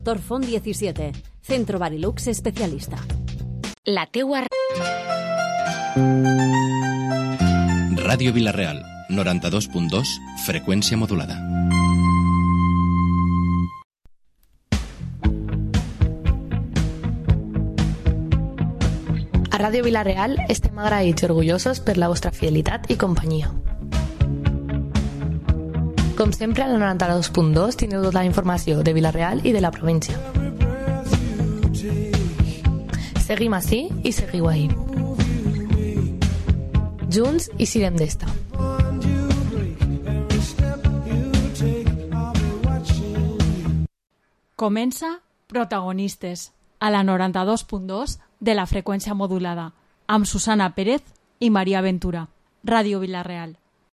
Torfón 17, Centro Barilux Especialista. La teua... Ràdio Vila-real, 92.2, freqüència modulada. A Ràdio Vila-real estem agraïts i orgullosos per la vostra fidelitat i companyia. Com sempre, al 92.2 tindreu tota la informació de Vila-real i de la província. Seguim ací i seguiu ahí. Junts i sirem d'esta. Comença Protagonistes, a la 92.2 de la freqüència modulada, amb Susana Pérez i Maria Ventura. Ràdio Vila-real.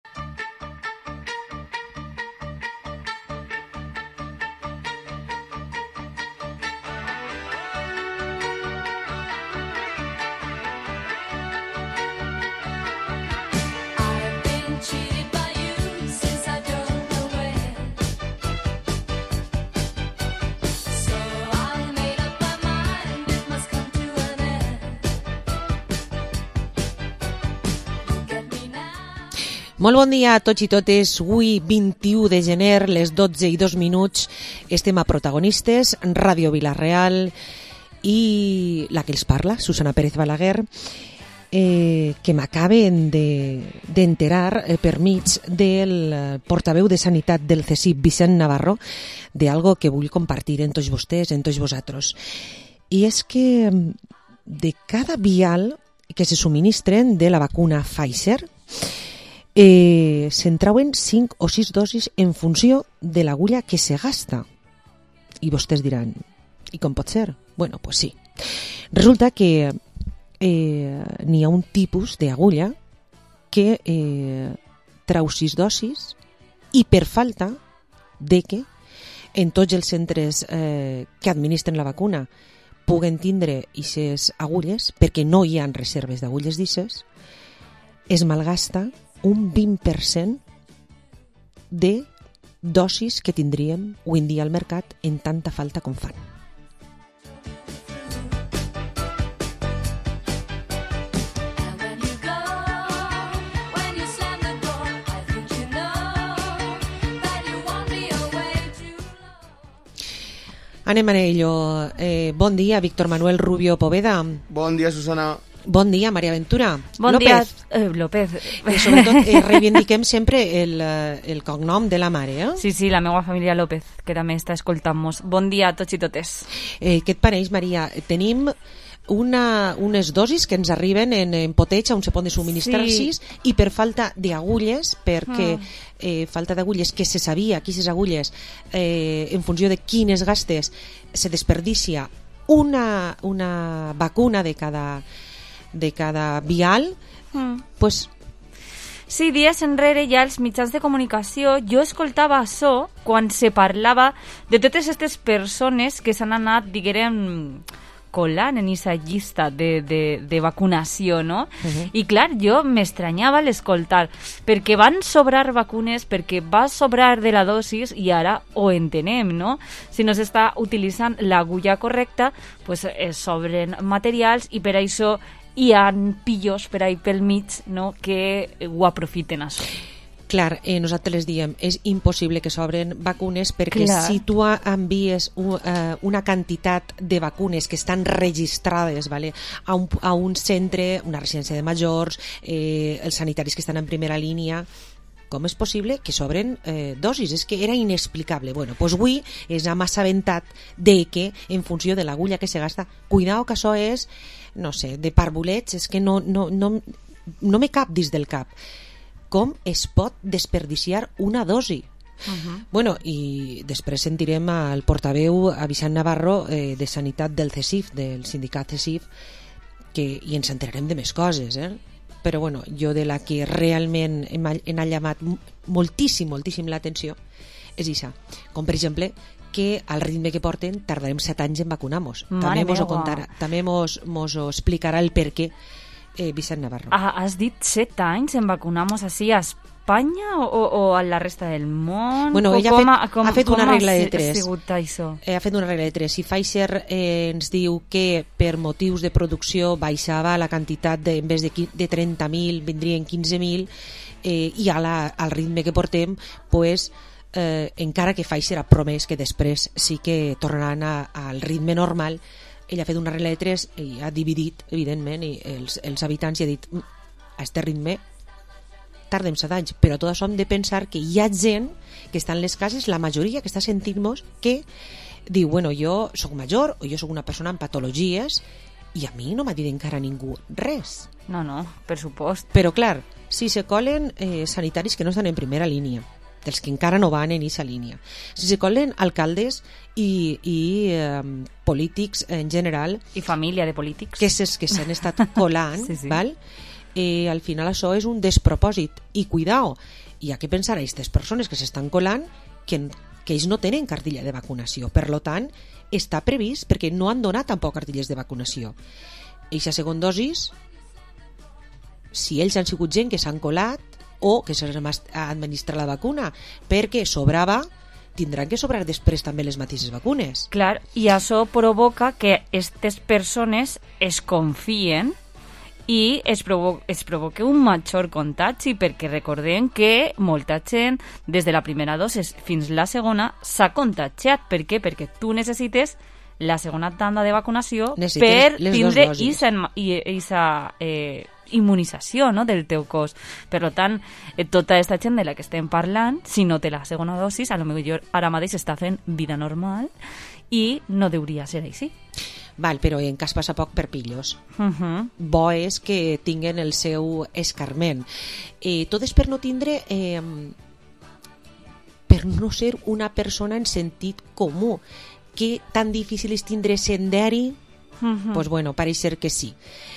Molt bon dia a tots i totes. Avui, 21 de gener, les 12:02, estem a Protagonistes, Ràdio Vila-real, i la que els parla, Susana Pérez Balaguer, que m'acaben d'enterar per mig del portaveu de Sanitat del CSIC, Vicent Navarro, d'algo que vull compartir amb tots vostès, amb tots vosaltres. I és que de cada vial que se subministren de la vacuna Pfizer, se'n trauen 5 o 6 dosis en funció de l'agulla que se gasta. I vostès diran, i com pot ser? Bueno, pues sí. Resulta que n'hi ha un tipus d'agulla que trau 6 dosis i per falta de que en tots els centres que administren la vacuna puguen tindre aquestes agulles, perquè no hi ha reserves d'agulles d'ixes, es malgasta un 20% de dosis que tindríem avui en dia al mercat en tanta falta com fan. Anem a ello. Bon dia, Víctor Manuel Rubio Poveda. Bon dia, Susana. Bon dia, Maria Ventura. Bon López. dia, López. I sobretot reivindiquem sempre el cognom de la mare, eh? Sí, la meva família López, que també està escoltant-nos. Bon dia a tots i totes. Què et pareix, Maria? Tenim unes dosis que ens arriben en poteig on se poden subministrar 6 i per falta d'agulles, perquè falta d'agulles que se sabia, aquestes agulles, en funció de quines gastes, se desperdicia una vacuna de cada vial, pues... Sí, dies enrere ja als mitjans de comunicació jo escoltava això quan se parlava de totes aquestes persones que s'han anat, diguem, colant en aquesta llista de vacunació, no? I clar, jo m'estranyava l'escoltar, perquè van sobrar vacunes, perquè va sobrar de la dosis, i ara ho entenem, no? Si no s'està utilitzant l'agulla correcta, pues sobren materials, i per això hi ha pillos per ahí pel mig, no?, que ho aprofiten això. Clar, nosaltres les diem, és impossible que s'obren vacunes perquè si tu envies una quantitat de vacunes que estan registrades, ¿vale?, a un centre, una residència de majors, els sanitaris que estan en primera línia, com és possible que s'obren dosis? És que era inexplicable. Bueno, doncs avui ens hem assabentat de que en funció de l'agulla que se gasta, cuidao que això és, no sé, de parvulets, és que no me cap dins del cap. Com es pot desperdiciar una dosi? Bueno, i després sentirem al portaveu, a Vicent Navarro, de Sanitat del CSIC, del sindicat CSIC, i ens enterarem de més coses, però bueno, jo de la que realment hem llamat moltíssim l'atenció és això, com per exemple que al ritme que porten tardarem 7 anys en vacunar-nos. També mos ho explicarà el per què Vicent Navarro. Has dit 7 anys en vacunamos així a Espanya o a la resta del món? Bueno, ella ha fet una regla de 3. Ha fet una regla de 3. Si Pfizer ens diu que per motius de producció baixava la quantitat, en vez de 30.000 vindrien 15.000, i al ritme que portem, pues, encara que Pfizer ha promès que després sí que tornaran al ritme normal, ella ha fet una regla de 3 i ha dividit, evidentment, i els habitants, i ha dit a este ritme tardem 7 anys, però tot això hem de pensar que hi ha gent que està en les cases, la majoria que està sentint-nos, que diu, bueno, jo sóc major o jo sóc una persona amb patologies i a mi no m'ha dit encara ningú res. No, per supost. Però clar, si se colen sanitaris que no estan en primera línia, dels que encara no van en aquesta línia, si se colen alcaldes i polítics en general, i família de polítics que s'han estat colant, sí. Val? Al final això és un despropòsit, i cuidao, hi ha que pensar a aquestes persones que s'estan colant que ells no tenen cartilla de vacunació, per tant està previst, perquè no han donat tampoc cartilles de vacunació. Eixa segona dosis, si ells han sigut gent que s'han colat o que se'ls ha administrat la vacuna perquè sobrava, tindran que sobrar després també les mateixes vacunes. Clar, i això provoca que aquestes persones es confien i es provoca un major contagi, perquè recordem que molta gent des de la primera dosis fins la segona s'ha contagiat. Per què? Perquè tu necessites la segona tanda de vacunació per tindre aquesta immunització, no?, del teu cos. Per tant, tota aquesta gent de la que estem parlant, si no té la segona dosis, a lo millor ara mateix està fent vida normal i no hauria ser així. Val, però en cas passa poc per pillos. Bo és que tinguen el seu escarment. Tot és per no tindre... per no ser una persona en sentit comú. Que tan difícil és tindre senderi? Pues bueno, pareix ser que sí.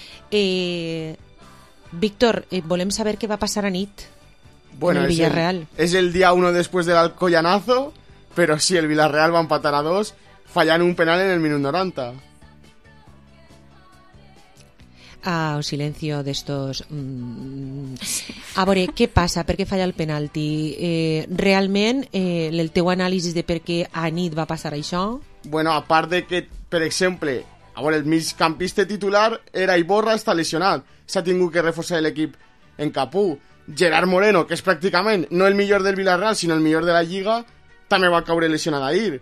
Víctor, volem saber què va passar a nit en el Villarreal. Es el día 1 después del Alcoyanazo, pero sí, el Villarreal va a empatar a 2, fallan un penal en el minuto 90. Un silencio d'estos... A veure, què passa? Per què falla el penalti? Realment, el teu anàlisi de per què a nit va passar això? Bueno, a part de que, per exemple, a veure, el migcampista titular era Iborra, està lesionat. S'ha tingut que reforçar l'equip en Capú. Gerard Moreno, que és pràcticament no el millor del Villarreal, sinó el millor de la Lliga, també va caure lesionat ahir.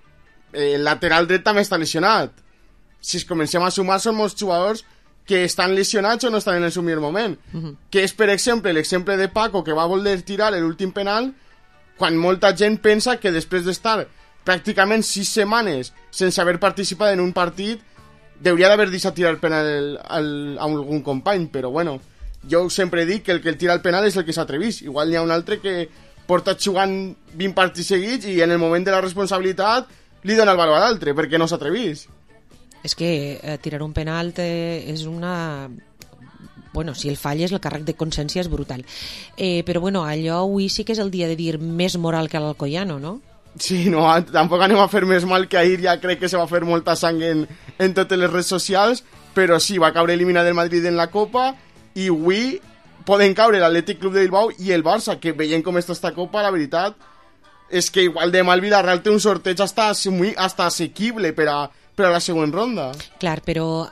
El lateral dret també està lesionat. Si es comencem a sumar, són molts jugadors que estan lesionats o no estan en el seu millor moment. Que és, per exemple, l'exemple de Paco, que va voler tirar l'últim penal, quan molta gent pensa que després d'estar pràcticament 6 setmanes sense haver participat en un partit, hauria d'haver deixat tirar el penal a algun company, però bueno, jo sempre dic que el tira el penal és el que s'atrevís. Igual n'hi ha un altre que porta jugant 20 partits seguits i en el moment de la responsabilitat li dona el valor a l'altre, perquè no s'atrevís. És que tirar un penal és una... Bueno, si el falles, el càrrec de consciència és brutal. Però bueno, allò avui sí que és el dia de dir més moral que l'Alcoyano, no? Sí, no, tampoc anem a fer més mal, que ahir ja crec que se va fer molta sang en totes les redes socials, però sí, va caure eliminat del Madrid en la Copa i avui poden caure l'Atlètic Club de Bilbao i el Barça, que veient com està esta Copa, la veritat és que igual demà el Villarreal té un sorteig hasta assequible per a la següent ronda. Clar, però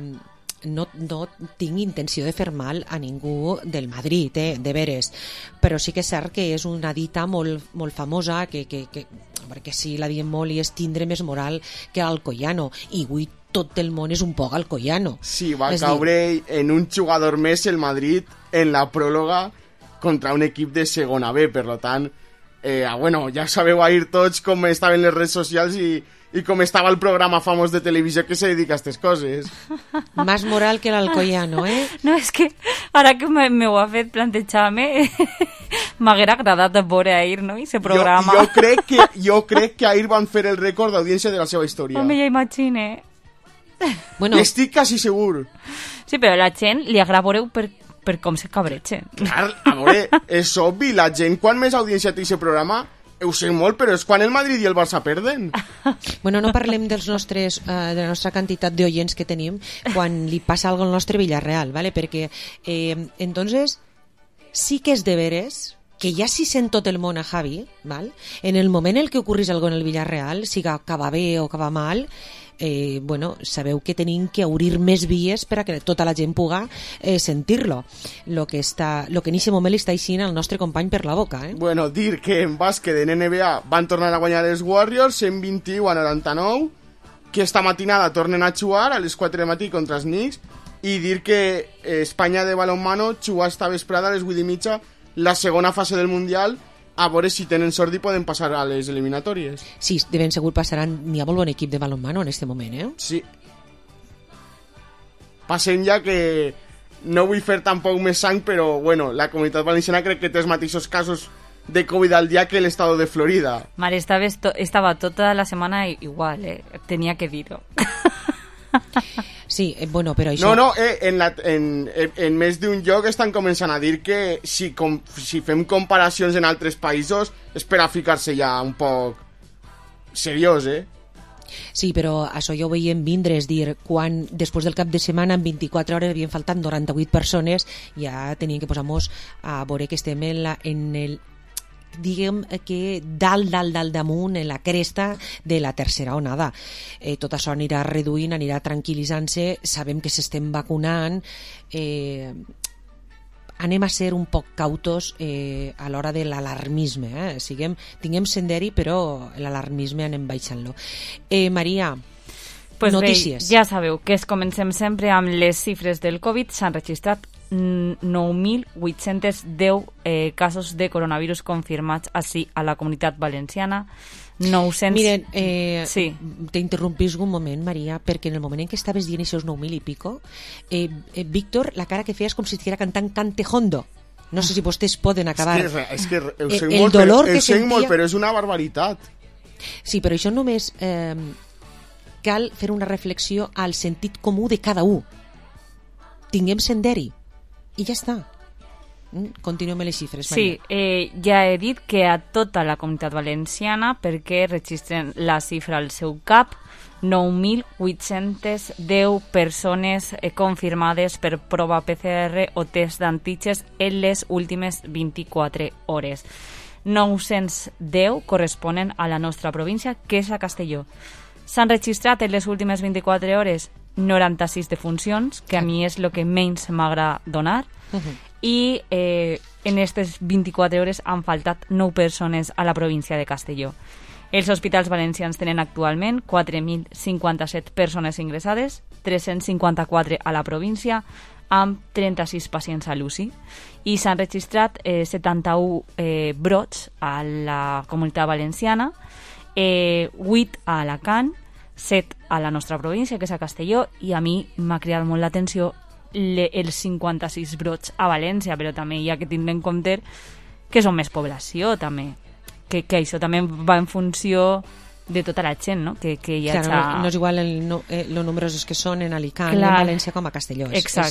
no tinc intenció de fer mal a ningú del Madrid, de veres, però sí que és cert que és una dita molt famosa perquè sí, la diem molt i és tindre més moral que l'Alcoyano, i avui tot el món és un poc Alcoyano. Sí, va caure en un jugador més el Madrid en la pròrroga contra un equip de segona B, per tant, bueno, ja sabeu ahir tots com estaven les redes socials i com estava el programa famós de televisió que se dedica a aquestes coses. Más moral que l'Alcoyano, eh? No, és que ara que m'ho ha fet plantejar-me m'haguera agradat veure ahir, no?, aquest programa. Jo crec que ahir van fer el rècord d'audiència de la seva història. Home, ja imagine. Bueno, estic quasi segur. Sí, però a la gent li agrada veure per com se cabretxen. Clar, a veure, és obvi, la gent quan més audiència té aquest programa Ho sé molt, però és quan el Madrid i el Barça perden. Bueno, no parlem dels nostres, de la nostra quantitat d'oients que tenim quan li passa alguna cosa al nostre Villarreal, ¿vale? Perquè, entonces, sí que és de veres que ja si sent tot el món a Javi, ¿vale? En el moment en què ocorrís alguna cosa en el Villarreal, siga que va bé o que va mal, bueno, sabeu que tenim que obrir més vies per a que tota la gent puga sentir-lo. Lo que en aquest moment li està eixint al nostre company per la boca. Bueno, dir que en bàsquet en NBA van tornar a guanyar els Warriors 121-99, que esta matinada tornen a jugar a les 4 de matí contra els Knicks, i dir que Espanya de balonmano juga esta vesprada a les 8:30 la segona fase del Mundial, a veure si tenen sort i poden passar a les eliminatòries. Sí, de ben segur passaran. N'hi ha molt bon equip de balonmano en aquest moment, Sí. Passem ja, que no vull fer tampoc més sang, però bueno, la Comunitat Valenciana crec que té els mateixos casos de COVID al dia que el estado de Florida. Mare, estava tota la setmana igual, tenia que dir-ho. Sí, bueno, però això... No, en més d'un lloc estan començant a dir que si fem comparacions en altres països és per a ficar-se ja un poc seriós, Sí, però això ja ho veiem vindre, és dir, quan després del cap de setmana en 24 hores havien faltat 98 persones, ja tenien que posar-nos a veure que estem en el diguem que dalt damunt, en la cresta de la tercera onada. Tot això anirà reduint, anirà tranquil·litzant-se, sabem que s'estem vacunant, anem a ser un poc cautos a l'hora de l'alarmisme, tinguem senderi, però l'alarmisme anem baixant-lo. Maria, pues notícies. Bé, ja sabeu que comencem sempre amb les xifres del Covid. S'han registrat 9.810 casos de coronavirus confirmats així a la Comunitat Valenciana. 900... Miren, sí. T'interrompis un moment, Maria, perquè en el moment en què estaves dient això, 9.000 i pico, Víctor, la cara que feies com si estiguera cantant Cantejondo. No sé si vostès poden acabar. És que ho sé el molt, dolor que sentia... molt, sentia... però és una barbaritat. Sí, però això només cal fer una reflexió al sentit comú de cada un. Tinguem senderi. I ja està. Continuem les xifres, Maria. Sí, ja he dit que a tota la Comunitat Valenciana, perquè registren la xifra al seu cap, 9.810 persones confirmades per prova PCR o test d'antígens en les últimes 24 hores. 910 corresponen a la nostra província, que és a Castelló. S'han registrat en les últimes 24 hores 96 defuncions, que a mi és el que menys m'agrada donar, i en aquestes 24 hores han faltat 9 persones a la província de Castelló. Els hospitals valencians tenen actualment 4.057 persones ingressades, 354 a la província, amb 36 pacients a l'UCI, i s'han registrat 71 brots a la Comunitat Valenciana, 8 a Alacant, 7 a la nostra província, que és a Castelló, i a mi m'ha cridat molt l'atenció els 56 brots a València, però també hi ha que tindre en compte que són més població, també. Que això també va en funció de tota la gent, no? Que hi ha... Claro, no és igual los números que són en Alicant, en València com a Castelló.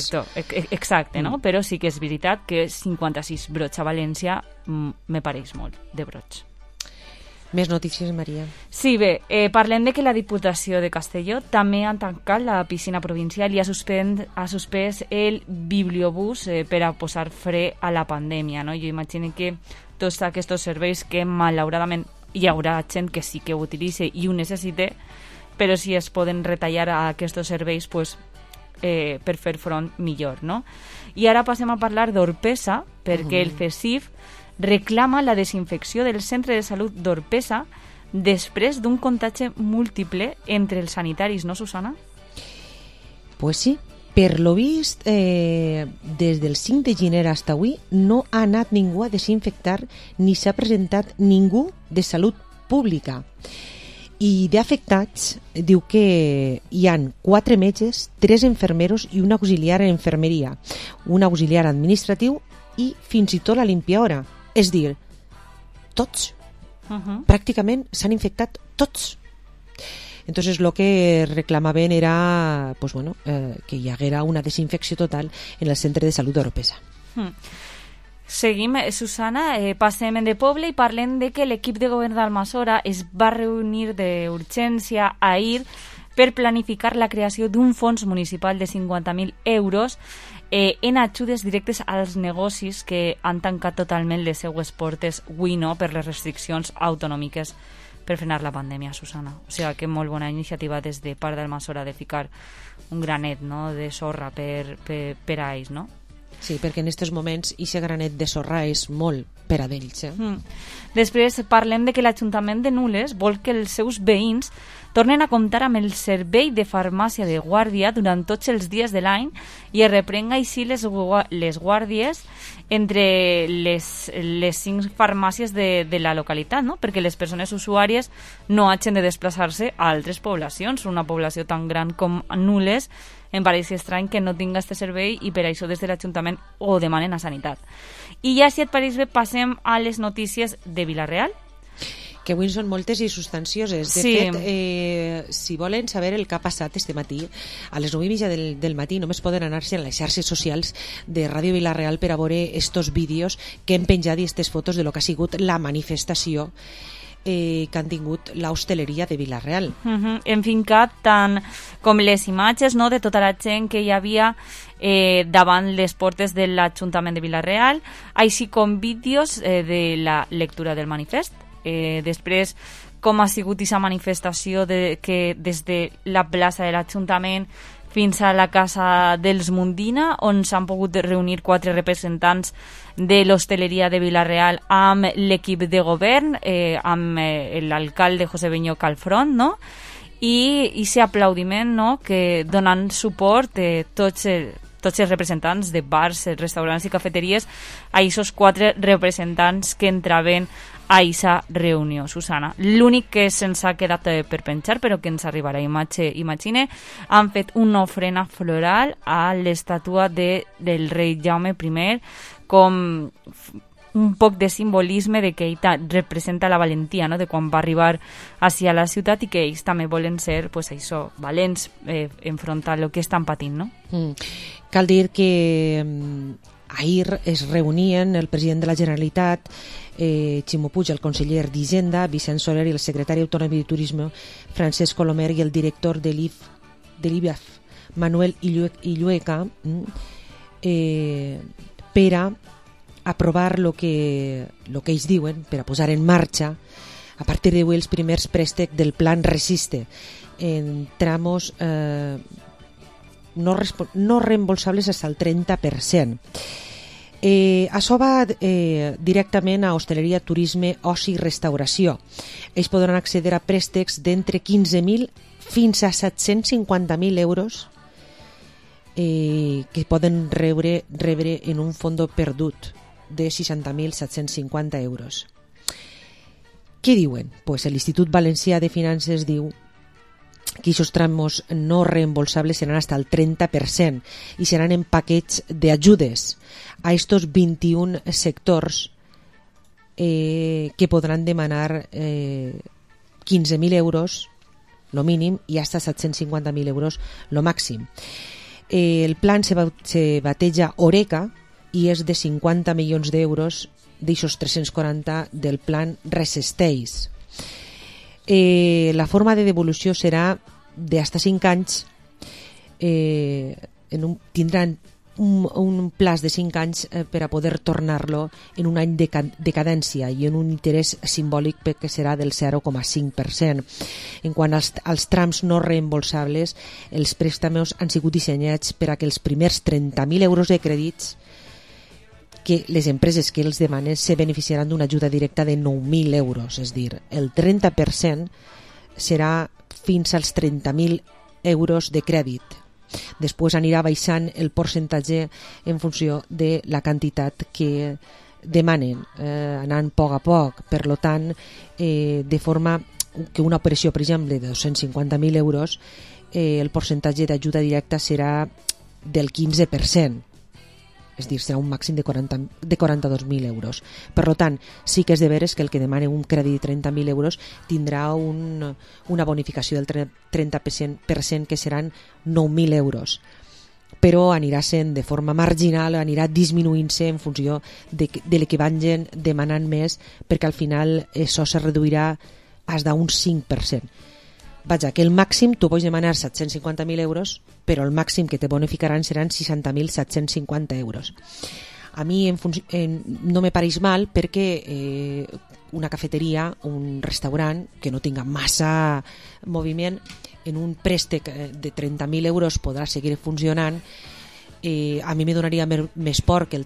Exacte, no? Però sí que és veritat que 56 brots a València me pareix molt, de brots. Més notícies, Maria. Sí, bé, parlem de que la Diputació de Castelló també han tancat la piscina provincial i ha suspès el bibliobús per a posar fre a la pandèmia, no? Jo imagino que tots aquests serveis que malauradament hi haurà gent que sí que ho utilitzi i ho necessite, però si es poden retallar a aquests serveis pues, per fer front millor, no? I ara passem a parlar d'Orpesa, perquè el CSIF reclama la desinfecció del centre de salut d'Orpesa després d'un contagi múltiple entre els sanitaris, no, Susana? Pues sí. Per lo vist, des del 5 de gener fins avui no ha anat ningú a desinfectar ni s'ha presentat ningú de salut pública. I d'afectats diu que hi han 4 metges, 3 infermeros i un auxiliar en infermeria, un auxiliar administratiu i fins i tot la limpiadora. És dir, tots. Pràcticament s'han infectat tots. Entonces lo que reclamaven era pues bueno, que hi haguera una desinfecció total en el centre de salut d'Oropesa. Seguim, Susana, passem de poble i parlem de que l'equip de govern d'Almassora es va reunir d'urgència ahir per planificar la creació d'un fons municipal de 50.000 euros en ajudes directes als negocis que han tancat totalment les seues portes avui no per les restriccions autonòmiques per frenar la pandèmia, Susana. O sigui que molt bona iniciativa des de part d'Almassora de ficar un granet no, de sorra per a ells, no? Sí, perquè en aquests moments aquest granet de sorra és molt per a d'ells. Després parlem de que l'Ajuntament de Nules vol que els seus veïns tornen a comptar amb el servei de farmàcia de guàrdia durant tots els dies de l'any i es reprenga així les guàrdies entre les 5 farmàcies de la localitat, no? Perquè les persones usuàries no hagin de desplaçar-se a altres poblacions. Una població tan gran com Nules em pareix estrany que no tinga aquest servei i per això des de l'Ajuntament ho demanen a Sanitat. I ja, si et pareix bé, passem a les notícies de Vila-real. Que avui són moltes i substancioses. De fet, si volen saber el que ha passat este matí, a les 9:30 del matí només poden anar-se a les xarxes socials de Ràdio Vila-real per a veure estos vídeos que hem penjat i aquestes fotos de lo que ha sigut la manifestació que han tingut l'hostaleria de Vila-real. Hem fincat tant com les imatges no, de tota la gent que hi havia davant les portes de l'Ajuntament de Vila-real, així com vídeos de la lectura del manifest. Després, com ha sigut aquesta manifestació que des de la plaça de l'Ajuntament fins a la casa dels Mundina, on s'han pogut reunir 4 representants de l'hostaleria de Vila-real amb l'equip de govern, amb l'alcalde José Beñó Calfront, no? I aquest aplaudiment no? que donen suport tots els representants de bars, restaurants i cafeteries a aquests 4 representants que entraven a aquesta reunió, Susana. L'únic que se'ns ha quedat per penjar, però que ens arribarà imagine, han fet una ofrena floral a l'estàtua del rei Jaume I, com un poc de simbolisme de que ell representa la valentia, no? De quan va arribar així a la ciutat i que ells també volen ser pues, això, valents enfront a el que estan patint, no? Cal dir que ahir es reunien el president de la Generalitat, Ximo Puig, el conseller d'Hisenda, Vicent Soler, i el secretari autonòmic de Turisme, Francesc Colomer, i el director de l'IBAF, Manuel Illueca, per a aprovar el que ells diuen, per a posar en marxa a partir d'avui els primers préstecs del plan Resiste en tramos no reembolsables fins al 30%. Això va directament a hostaleria, turisme, oci i restauració. Ells podran accedir a préstecs d'entre 15.000 fins a 750.000 euros que poden rebre en un fons perdut de 60.750 euros. Què diuen? Pues l'Institut Valencià de Finances diu que aquests tramos no reembolsables seran hasta el 30% i seran en paquets d'ajudes a estos 21 sectors que podran demanar 15.000 euros lo mínim i hasta 750.000 euros lo màxim. El plan se bateja Oreca i és de 50 milions d'euros d'aixos 340 del plan Resisteix. La forma de devolució serà d'hasta 5 anys, tindran un plaç de 5 anys per a poder tornar-lo en un any de cadència i en un interès simbòlic que serà del 0,5%. En quant als trams no reembolsables, els préstamos han sigut dissenyats per a que els primers 30.000 euros de crèdits que les empreses que els demanen se beneficiaran d'una ajuda directa de 9.000 euros, és a dir, el 30% serà fins als 30.000 euros de crèdit. Després anirà baixant el percentatge en funció de la quantitat que demanen, anant a poc. Per tant, de forma que una operació, per exemple, de 250.000 euros, el percentatge d'ajuda directa serà del 15%. És a dir, serà un màxim de 42.000 euros. Per tant, sí que és de veres que el que demana un crèdit de 30.000 euros tindrà una bonificació del 30%, que seran 9.000 euros. però anirà sent de forma marginal, anirà disminuint-se en funció de que vagin demanant més, perquè al final això se reduirà fins a un 5%. Vaja, que el màxim tu pots demanar 750.000 euros, però el màxim que te bonificaran seran 60.750 euros. A mi no me pareix mal perquè una cafeteria, un restaurant que no tinga massa moviment, en un préstec de 30.000 euros podrà seguir funcionant. A mi me donaria més por que el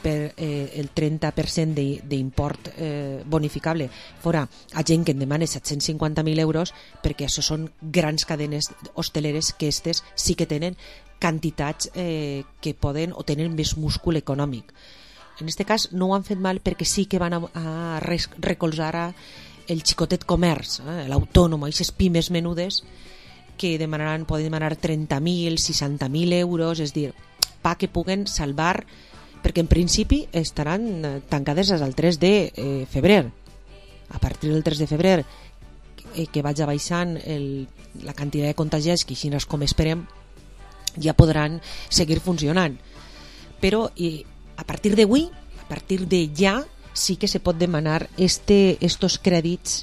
30% d'import bonificable fora a gent que en demana 750.000 euros, perquè això són grans cadenes hosteleres que aquestes sí que tenen quantitats que poden o tenen més múscul econòmic. En aquest cas no ho han fet mal perquè sí que van a recolzar el xicotet comerç, l'autònom, aquestes pimes menudes que poden demanar 30.000, 60.000 euros, és dir, que puguen salvar, perquè en principi estaran tancades al 3 de febrer. A partir del 3 de febrer que vagi baixant la quantitat de contagiats, que així com esperem, ja podran seguir funcionant. Però a partir d'avui, a partir de ja, sí que se pot demanar estos crèdits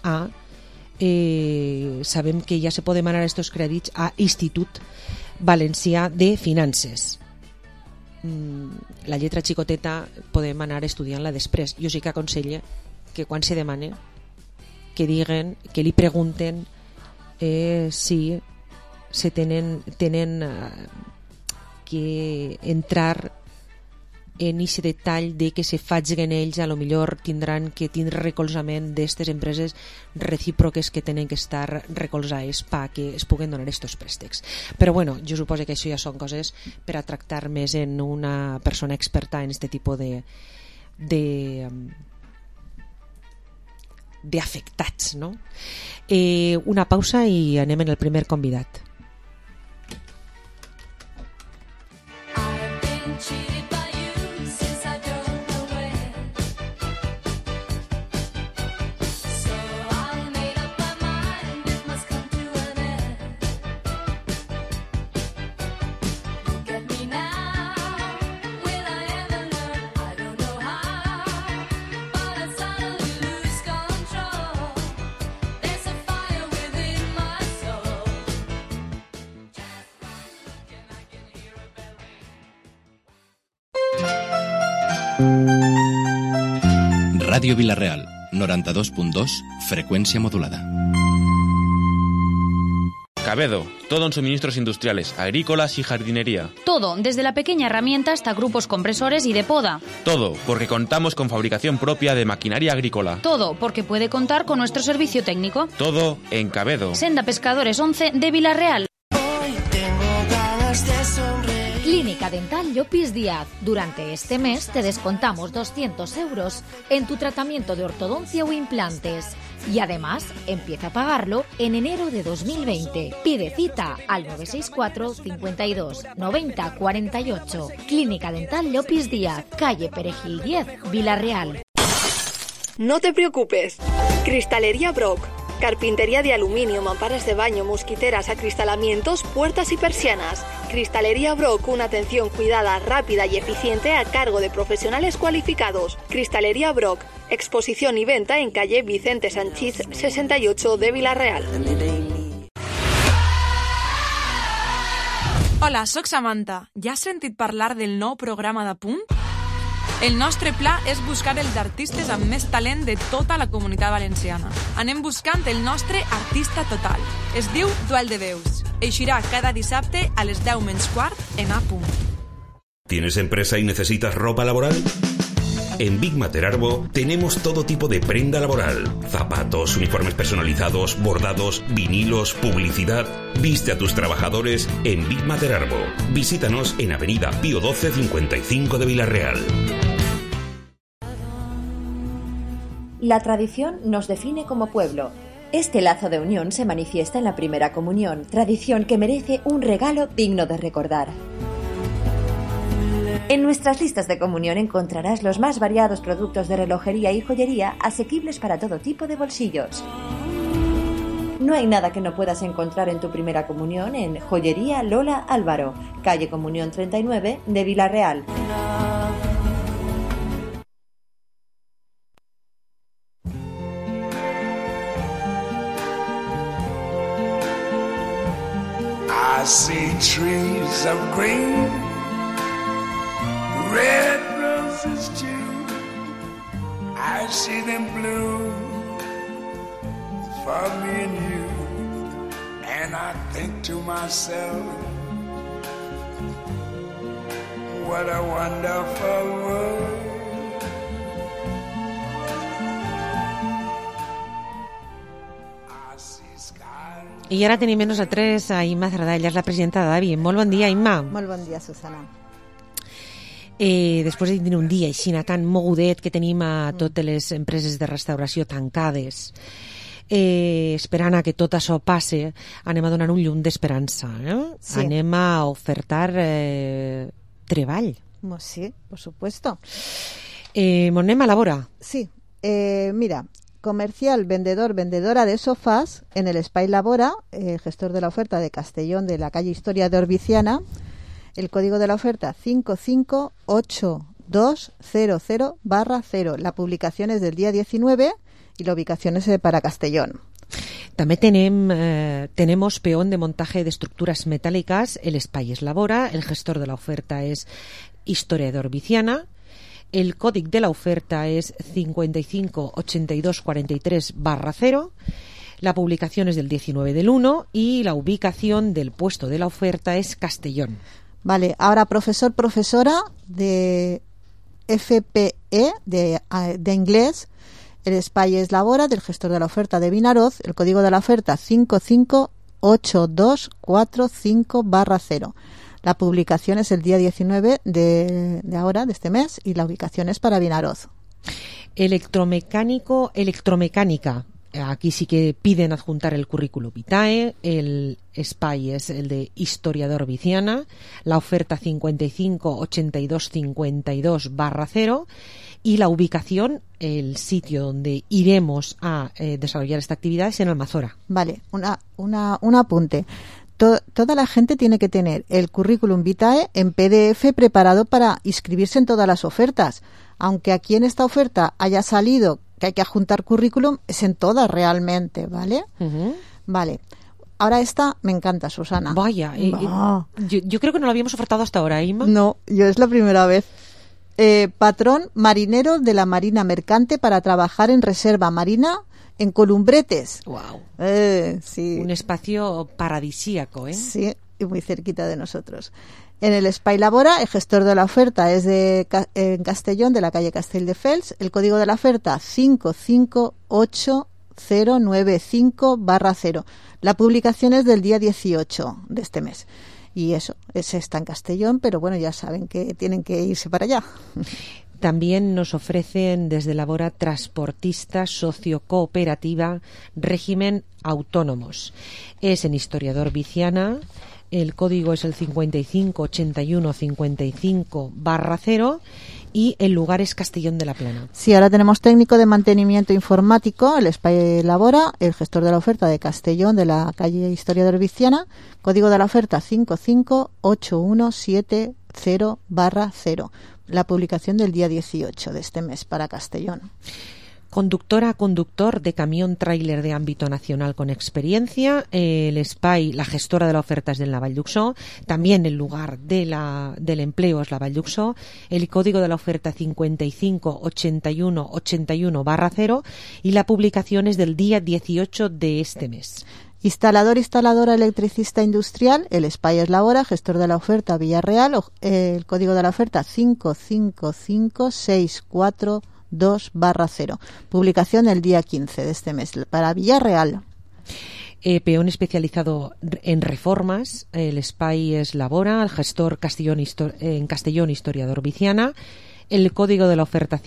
sabem que ja se pot demanar estos crèdits a Institut Valencià de Finances. La lletra xicoteta podem anar estudiant-la després. Jo sí que aconselle que quan se demane que diguen, que li pregunten si se tenen que entrar en aquest detall de que se facin ells, a lo millor tindran que tindre recolzament d'aquestes empreses recíproques que tenen que estar recolzades perquè es puguen donar aquests préstecs. Però bueno, jo suposo que això ja són coses per a tractar més en una persona experta en aquest tipus d'afectats, no? Una pausa i anem en el primer convidat. Radio Villarreal, 92.2, frecuencia modulada. Cabedo, todo en suministros industriales, agrícolas y jardinería. Todo, desde la pequeña herramienta hasta grupos compresores y de poda. Todo, porque contamos con fabricación propia de maquinaria agrícola. Todo, porque puede contar con nuestro servicio técnico. Todo en Cabedo. Senda Pescadores 11 de Villarreal. Clínica Dental Llopis Díaz. Durante este mes te descontamos 200 euros en tu tratamiento de ortodoncia o implantes. Y además, empieza a pagarlo en enero de 2020. Pide cita al 964 52 90 48. Clínica Dental Llopis Díaz, calle Perejil 10, Villarreal. No te preocupes. Cristalería Brock. Carpintería de aluminio, mamparas de baño, mosquiteras, acristalamientos, puertas y persianas. Cristalería Brock, una atención cuidada, rápida y eficiente a cargo de profesionales cualificados. Cristalería Brock, exposición y venta en calle Vicente Sanchís 68 de Villarreal. Hola, soc Samantha. Ja has sentit parlar del nou programa de Punt? El nostre pla és buscar els artistes amb més talent de tota la comunitat valenciana. Anem buscant el nostre artista total. Es diu Duel de Veus. Eixirà cada dissabte a les 10:15 en A. ¿Tienes empresa y necesitas ropa laboral? En Big Mater Arbo tenemos todo tipo de prenda laboral. Zapatos, uniformes personalizados, bordados, vinilos, publicidad. Viste a tus trabajadores en Big Mater Arbo. Visítanos en Avenida Pío 12 55 de Villarreal. La tradición nos define como pueblo. Este lazo de unión se manifiesta en la primera comunión, tradición que merece un regalo digno de recordar. En nuestras listas de comunión encontrarás los más variados productos de relojería y joyería asequibles para todo tipo de bolsillos. No hay nada que no puedas encontrar en tu primera comunión en Joyería Lola Álvaro, calle Comunión 39 de Vilarreal. I see trees of green, red roses too. I see them bloom for me and you, and I think to myself, what a wonderful world. I ara tenim menys a 3 a Imma Cerdà, ella és la presidenta de Davi. Molt bon dia, Imma. Molt bon dia, Susana. Després de tenir un dia així tan mogudet que tenim a totes les empreses de restauració tancades, esperant a que tot això passe, anem a donar un llum d'esperança. Sí. Anem a ofertar treball. Sí, por supuesto. Anem a la vora. Sí, mira, comercial, vendedor, vendedora de sofás en el Espai Labora, gestor de la oferta de Castellón de la calle Historia de Orbiciana. El código de la oferta 558-200/0. La publicación es del día 19 y la ubicación es para Castellón. També tenemos peón de montaje de estructuras metálicas, el Espai es Labora, el gestor de la oferta es Historia de Orbiciana. El código de la oferta es 558243/0. La publicación es del 19 del 1 y la ubicación del puesto de la oferta es Castellón. Vale, ahora profesor, profesora de FPE de inglés, el Espai es Labora, del gestor de la oferta de Vinaroz, el código de la oferta 558245/0. La publicación es el día 19 de ahora, de este mes, y la ubicación es para Vinaroz. Electromecánica. Aquí sí que piden adjuntar el currículum vitae. El Espai es el de Historia de Orbiciana. La oferta 558252/0. Y la ubicación, el sitio donde iremos a desarrollar esta actividad es en Almazora. Vale, un apunte. Toda la gente tiene que tener el currículum vitae en PDF preparado para inscribirse en todas las ofertas. Aunque aquí en esta oferta haya salido que hay que adjuntar currículum, es en todas realmente, ¿vale? Vale. Ahora esta me encanta, Susana. Vaya, yo creo que no lo habíamos ofertado hasta ahora, Imma. No, yo es la primera vez. Patrón marinero de la Marina Mercante para trabajar en reserva marina en Columbretes. Wow. Sí. Un espacio paradisíaco, ¿eh? Sí, y muy cerquita de nosotros. En el Espai Labora, el gestor de la oferta es en Castellón, de la calle Castelldefels. El código de la oferta 558095/0. La publicación es del día 18 de este mes. Y eso, está en Castellón, pero bueno, ya saben que tienen que irse para allá. También nos ofrecen desde Labora transportista sociocooperativa régimen autónomos. Es en Historia de Orbiciana. El código es el 558155/0 y el lugar es Castellón de la Plana. Sí, ahora tenemos técnico de mantenimiento informático, el Espai Labora, el gestor de la oferta de Castellón de la calle Historia de Orbiciana, código de la oferta 558170/0. La publicación del día 18 de este mes para Castellón. Conductora, conductor de camión tráiler de ámbito nacional con experiencia. El Espai, la gestora de la oferta es de la Vall d'Uxó. También el lugar del empleo es la Vall d'Uxó. El código de la oferta 558181/0 y la publicación es del día 18 de este mes. Instalador, instaladora, electricista industrial, el Espai es Labora, gestor de la oferta Villarreal, el código de la oferta 555642/0. Publicación el día 15 de este mes para Villarreal. Peón especializado en reformas, el Espai es Labora, el gestor en Castellón Historia de Orbiciana. El código de la oferta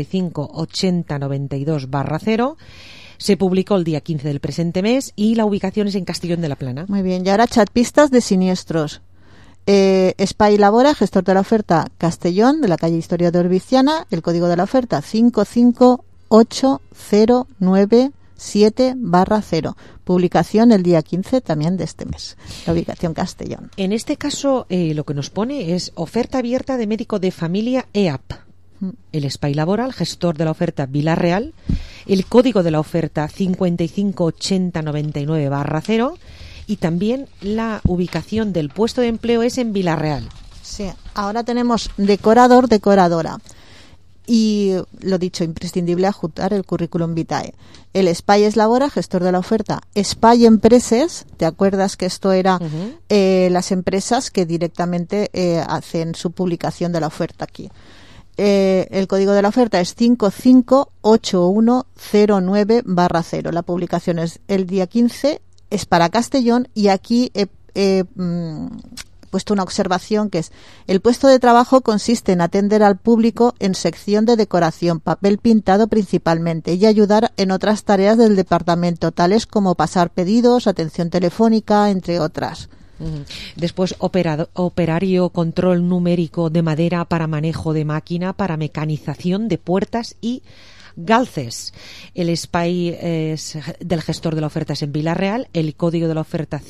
558092/0. Se publicó el día 15 del presente mes y la ubicación es en Castellón de la Plana. Muy bien, y ahora chatpistas de siniestros. Espai Labora, gestor de la oferta Castellón, de la calle Historia de Orbiciana, el código de la oferta 558096 7/0. Publicación el día 15 también de este mes. La ubicación Castellón. En este caso, lo que nos pone es oferta abierta de médico de familia EAP. El Espai Laboral, gestor de la oferta Vila-real, el código de la oferta 558099/0 y también la ubicación del puesto de empleo es en Vila-real. Sí, ahora tenemos decorador, decoradora. Y lo dicho, imprescindible adjuntar el currículum vitae. El Espai Eslabora, gestor de la oferta. Espai Empreses, ¿te acuerdas que esto era las empresas que directamente hacen su publicación de la oferta aquí? El código de la oferta es 558109/0. La publicación es el día 15, es para Castellón y aquí he puesto una observación que es: el puesto de trabajo consiste en atender al público en sección de decoración, papel pintado principalmente, y ayudar en otras tareas del departamento, tales como pasar pedidos, atención telefónica, entre otras. Después, operario control numérico de madera para manejo de máquina, para mecanización de puertas y galces. El Espai es del gestor de la oferta es en Vila-real, el código de la oferta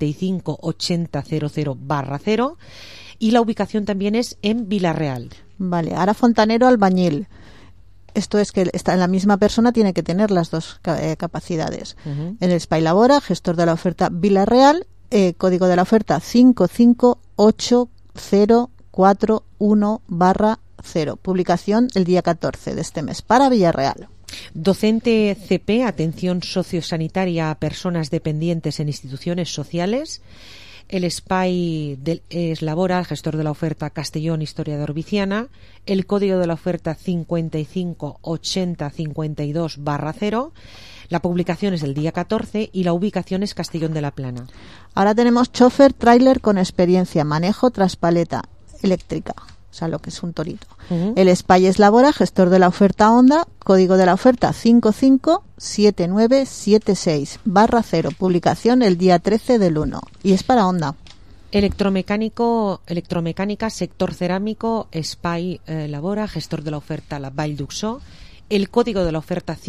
558000/0 y la ubicación también es en Vila-real. Vale, ahora fontanero albañil. Esto es que la misma persona tiene que tener las dos capacidades. En el Espai Labora, gestor de la oferta Vila-real, código de la oferta 558041/0. Publicación el día 14 de este mes para Villarreal. Docente CP, atención sociosanitaria a personas dependientes en instituciones sociales. El Espai Eslabora, gestor de la oferta Castellón, historiador Viciana. El código de la oferta 558052/0. La publicación es el día 14 y la ubicación es Castellón de la Plana. Ahora tenemos chofer tráiler con experiencia, manejo tras paleta eléctrica, o sea, lo que es un torito. El Espai Eslabora, gestor de la oferta Honda, código de la oferta 557976/0. Publicación el día 13 del 1 y es para Honda. Electromecánica, sector cerámico, Espai Labora, gestor de la oferta La Vall d'Uxó. El código de la oferta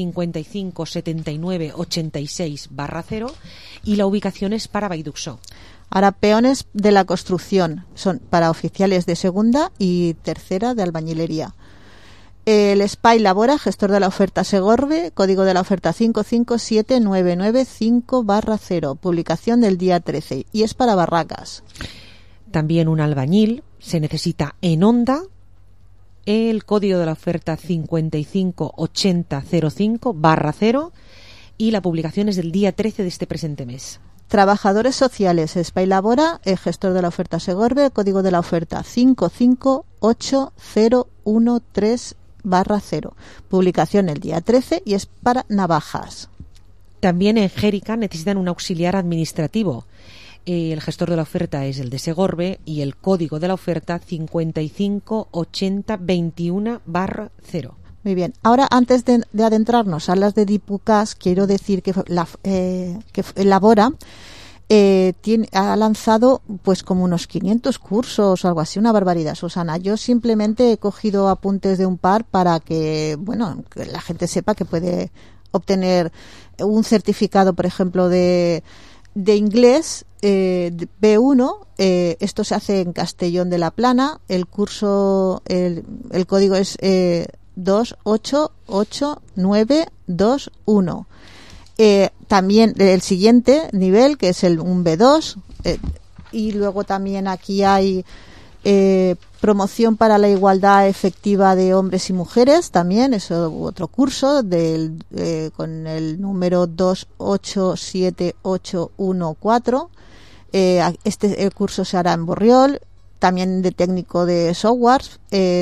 557986/0 y la ubicación es para Vall d'Uxó. Ahora, peones de la construcción son para oficiales de segunda y tercera de albañilería. El Espai Labora, gestor de la oferta Segorbe, código de la oferta 557995/0. Publicación del día 13 y es para barracas. También un albañil se necesita en Honda. El código de la oferta 558005/0 y la publicación es del día 13 de este presente mes. Trabajadores sociales, Espai Labora, el gestor de la oferta Segorbe, código de la oferta 558013/0. Publicación el día 13 y es para navajas. También en Jérica necesitan un auxiliar administrativo. El gestor de la oferta es el de Segorbe y el código de la oferta 558021/0. Muy bien. Ahora, antes de adentrarnos a las de Dipucas, quiero decir que Labora ha lanzado pues como unos 500 cursos o algo así, una barbaridad, Susana. Yo simplemente he cogido apuntes de un par para que, bueno, que la gente sepa que puede obtener un certificado, por ejemplo, de inglés B1. Esto se hace en Castellón de la Plana. El curso, el código es 2888921. También el siguiente nivel, que es un B2, y luego también aquí hay promoción para la igualdad efectiva de hombres y mujeres, también es otro curso con el número 287814. El curso se hará en Borriol. También de técnico de softwares,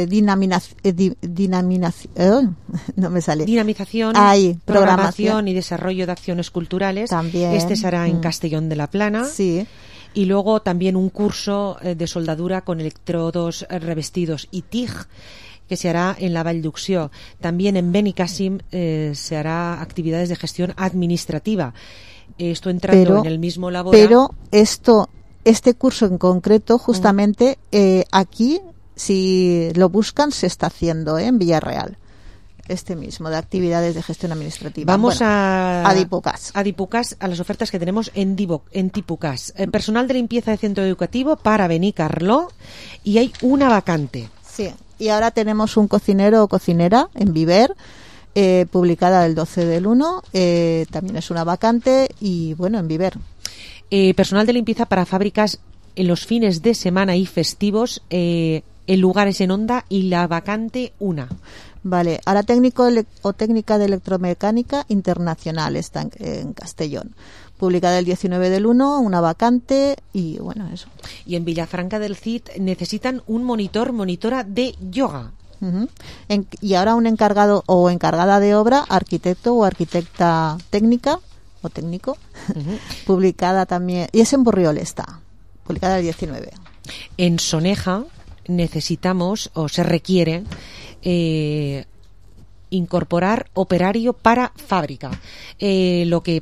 dinamización, programación y desarrollo de acciones culturales. También. Este se hará en Castellón de la Plana. Sí. Y luego también un curso de soldadura con electrodos revestidos y TIG, que se hará en la Vall d'Uxó. También en Benicàssim se hará actividades de gestión administrativa. Esto entrando en el mismo Labora. Pero este curso en concreto, justamente aquí, si lo buscan, se está haciendo en Villarreal. este mismo, de actividades de gestión administrativa. Vamos a Dipucas. A Dipucas, a las ofertas que tenemos en Dipucas. Personal de limpieza de centro educativo para Benicarló, y hay una vacante. Sí, y ahora tenemos un cocinero o cocinera en Viver, publicada el 12 del 1, también es una vacante, y bueno, en Viver. Personal de limpieza para fábricas en los fines de semana y festivos, el lugar es en Onda, y la vacante una. Vale, ahora técnico o técnica de electromecánica internacional, está en Castellón. Publicada el 19 del 1, una vacante, y bueno, eso. Y en Villafranca del Cid necesitan un monitora de yoga. Uh-huh. Y ahora un encargado o encargada de obra, arquitecto o arquitecta técnica o técnico, uh-huh. Publicada también, y es en Borriol, está publicada el 19. En Soneja necesitamos o se requiere incorporar operario para fábrica, lo que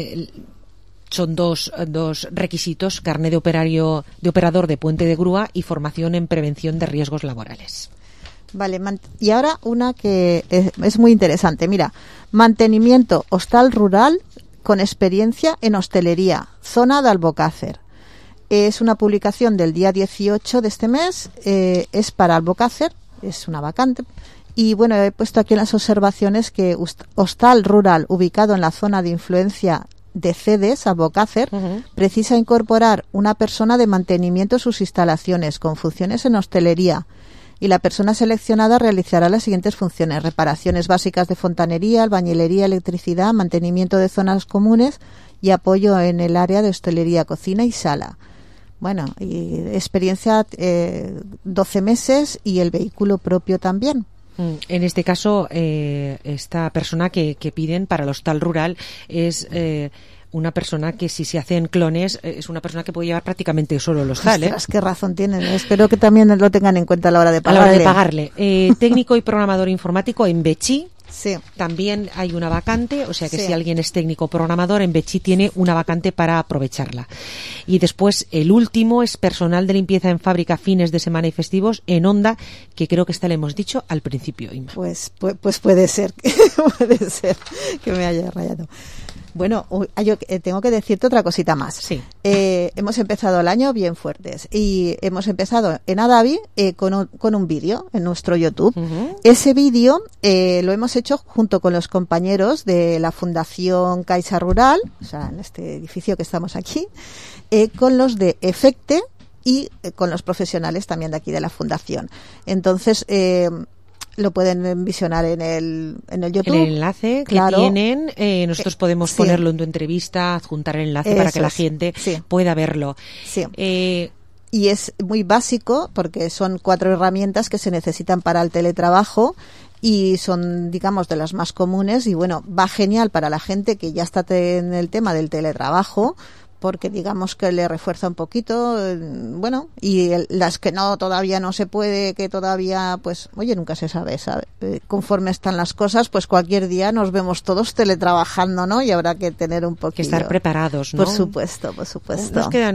son dos requisitos: carné de operador de puente de grúa y formación en prevención de riesgos laborales. Vale, y ahora una que es muy interesante. Mira, mantenimiento hostal rural con experiencia en hostelería, zona de Albocácer. Es una publicación del día 18 de este mes, es para Albocácer, es una vacante. Y bueno, he puesto aquí en las observaciones que hostal rural ubicado en la zona de influencia de CEDES, Albocácer, uh-huh. Precisa incorporar una persona de mantenimiento de sus instalaciones con funciones en hostelería. Y la persona seleccionada realizará las siguientes funciones: reparaciones básicas de fontanería, albañilería, electricidad, mantenimiento de zonas comunes y apoyo en el área de hostelería, cocina y sala. Bueno, y experiencia 12 meses y el vehículo propio también. En este caso, esta persona que piden para el hostal rural es una persona que, si se hacen clones, es una persona que puede llevar prácticamente solo el hostal. Ostras, qué razón tienen. Espero que también lo tengan en cuenta a la hora de pagarle. A la hora de pagarle. Técnico y programador informático en Betxí. Sí. También hay una vacante, o sea que si alguien es técnico o programador, en Betxí tiene una vacante para aprovecharla. Y después, el último es personal de limpieza en fábrica, fines de semana y festivos en Onda, que creo que esta le hemos dicho al principio, Inma. Pues puede ser, puede ser que me haya rayado. Bueno, yo tengo que decirte otra cosita más. Sí. Hemos empezado el año bien fuertes y hemos empezado en Adavi con un vídeo en nuestro YouTube. Uh-huh. Ese vídeo lo hemos hecho junto con los compañeros de la Fundación Caixa Rural, o sea, en este edificio que estamos aquí, con los de Efecte y con los profesionales también de aquí de la Fundación. Entonces, lo pueden visionar en el YouTube. En el enlace que tienen, nosotros podemos ponerlo en tu entrevista, adjuntar el enlace para que la gente pueda verlo. Sí. Y es muy básico porque son 4 herramientas que se necesitan para el teletrabajo y son, digamos, de las más comunes, y bueno, va genial para la gente que ya está en el tema del teletrabajo, porque digamos que le refuerza un poquito, bueno, y las que todavía no se puede, que todavía, pues, oye, nunca se sabe, conforme están las cosas, pues cualquier día nos vemos todos teletrabajando, ¿no? Y habrá que tener un poquito... Que estar preparados, ¿no? Por supuesto. Nos quedan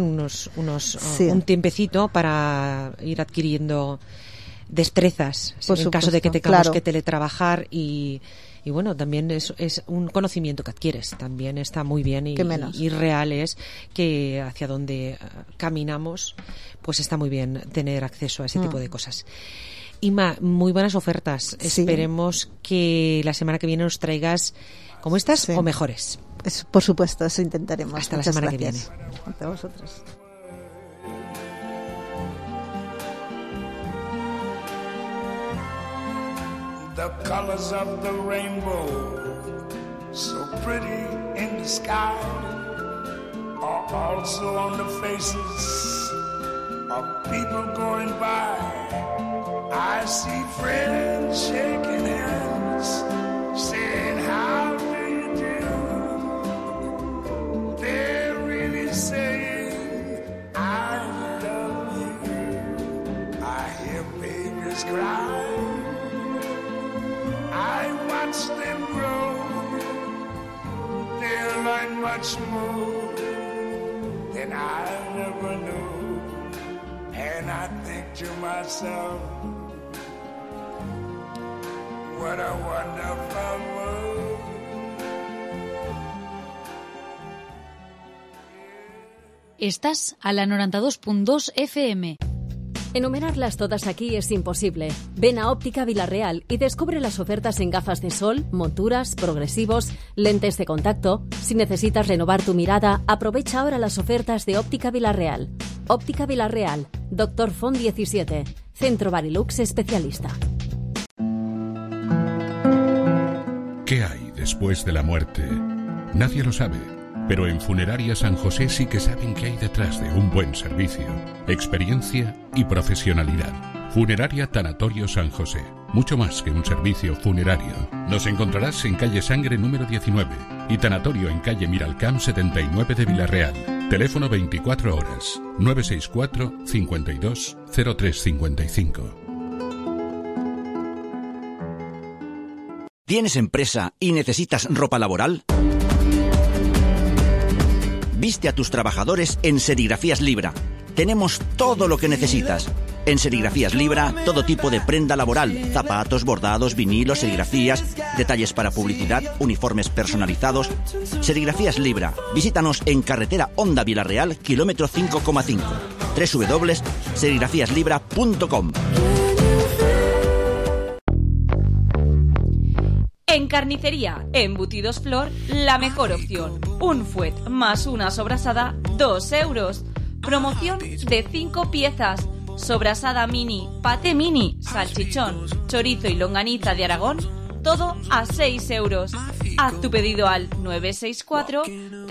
un tiempecito para ir adquiriendo destrezas, en caso de que tengamos que teletrabajar, y bueno, también es un conocimiento que adquieres, también está muy bien, y real es que hacia donde caminamos, pues está muy bien tener acceso a ese tipo de cosas. Inma, muy buenas ofertas. Sí. Esperemos que la semana que viene nos traigas como estas o mejores. Por supuesto, eso intentaremos. Hasta la semana que viene. Hasta vosotros. The colors of the rainbow, so pretty in the sky, are also on the faces of people going by. I see friends shaking hands, saying, how do you do? They're really saying, I love you. I hear babies cry, I watch them grow. They'll learn much more than I ever knew. And I think to myself, what a wonderful world. Estás a la 92.2 FM. Enumerarlas todas aquí es imposible. Ven a Óptica Vilarreal y descubre las ofertas en gafas de sol, monturas, progresivos, lentes de contacto. Si necesitas renovar tu mirada, aprovecha ahora las ofertas de Óptica Vilarreal. Óptica Vilarreal, Dr. Font 17, Centro Barilux Especialista. ¿Qué hay después de la muerte? Nadie lo sabe. Pero en Funeraria San José sí que saben qué hay detrás de un buen servicio, experiencia y profesionalidad. Funeraria Tanatorio San José. Mucho más que un servicio funerario. Nos encontrarás en calle Sangre número 19 y Tanatorio en calle Miralcamp 79 de Villarreal. Teléfono 24 horas 964 52 0355. ¿Tienes empresa y necesitas ropa laboral? Viste a tus trabajadores en Serigrafías Libra. Tenemos todo lo que necesitas. En Serigrafías Libra, todo tipo de prenda laboral, zapatos, bordados, vinilos, serigrafías, detalles para publicidad, uniformes personalizados. Serigrafías Libra. Visítanos en carretera Honda Villarreal, kilómetro 5,5. www.serigrafiaslibra.com. En Carnicería Embutidos Flor, la mejor opción. Un fuet más una sobrasada, 2 euros. Promoción de 5 piezas. Sobrasada mini, paté mini, salchichón, chorizo y longaniza de Aragón, todo a 6 euros. Haz tu pedido al 964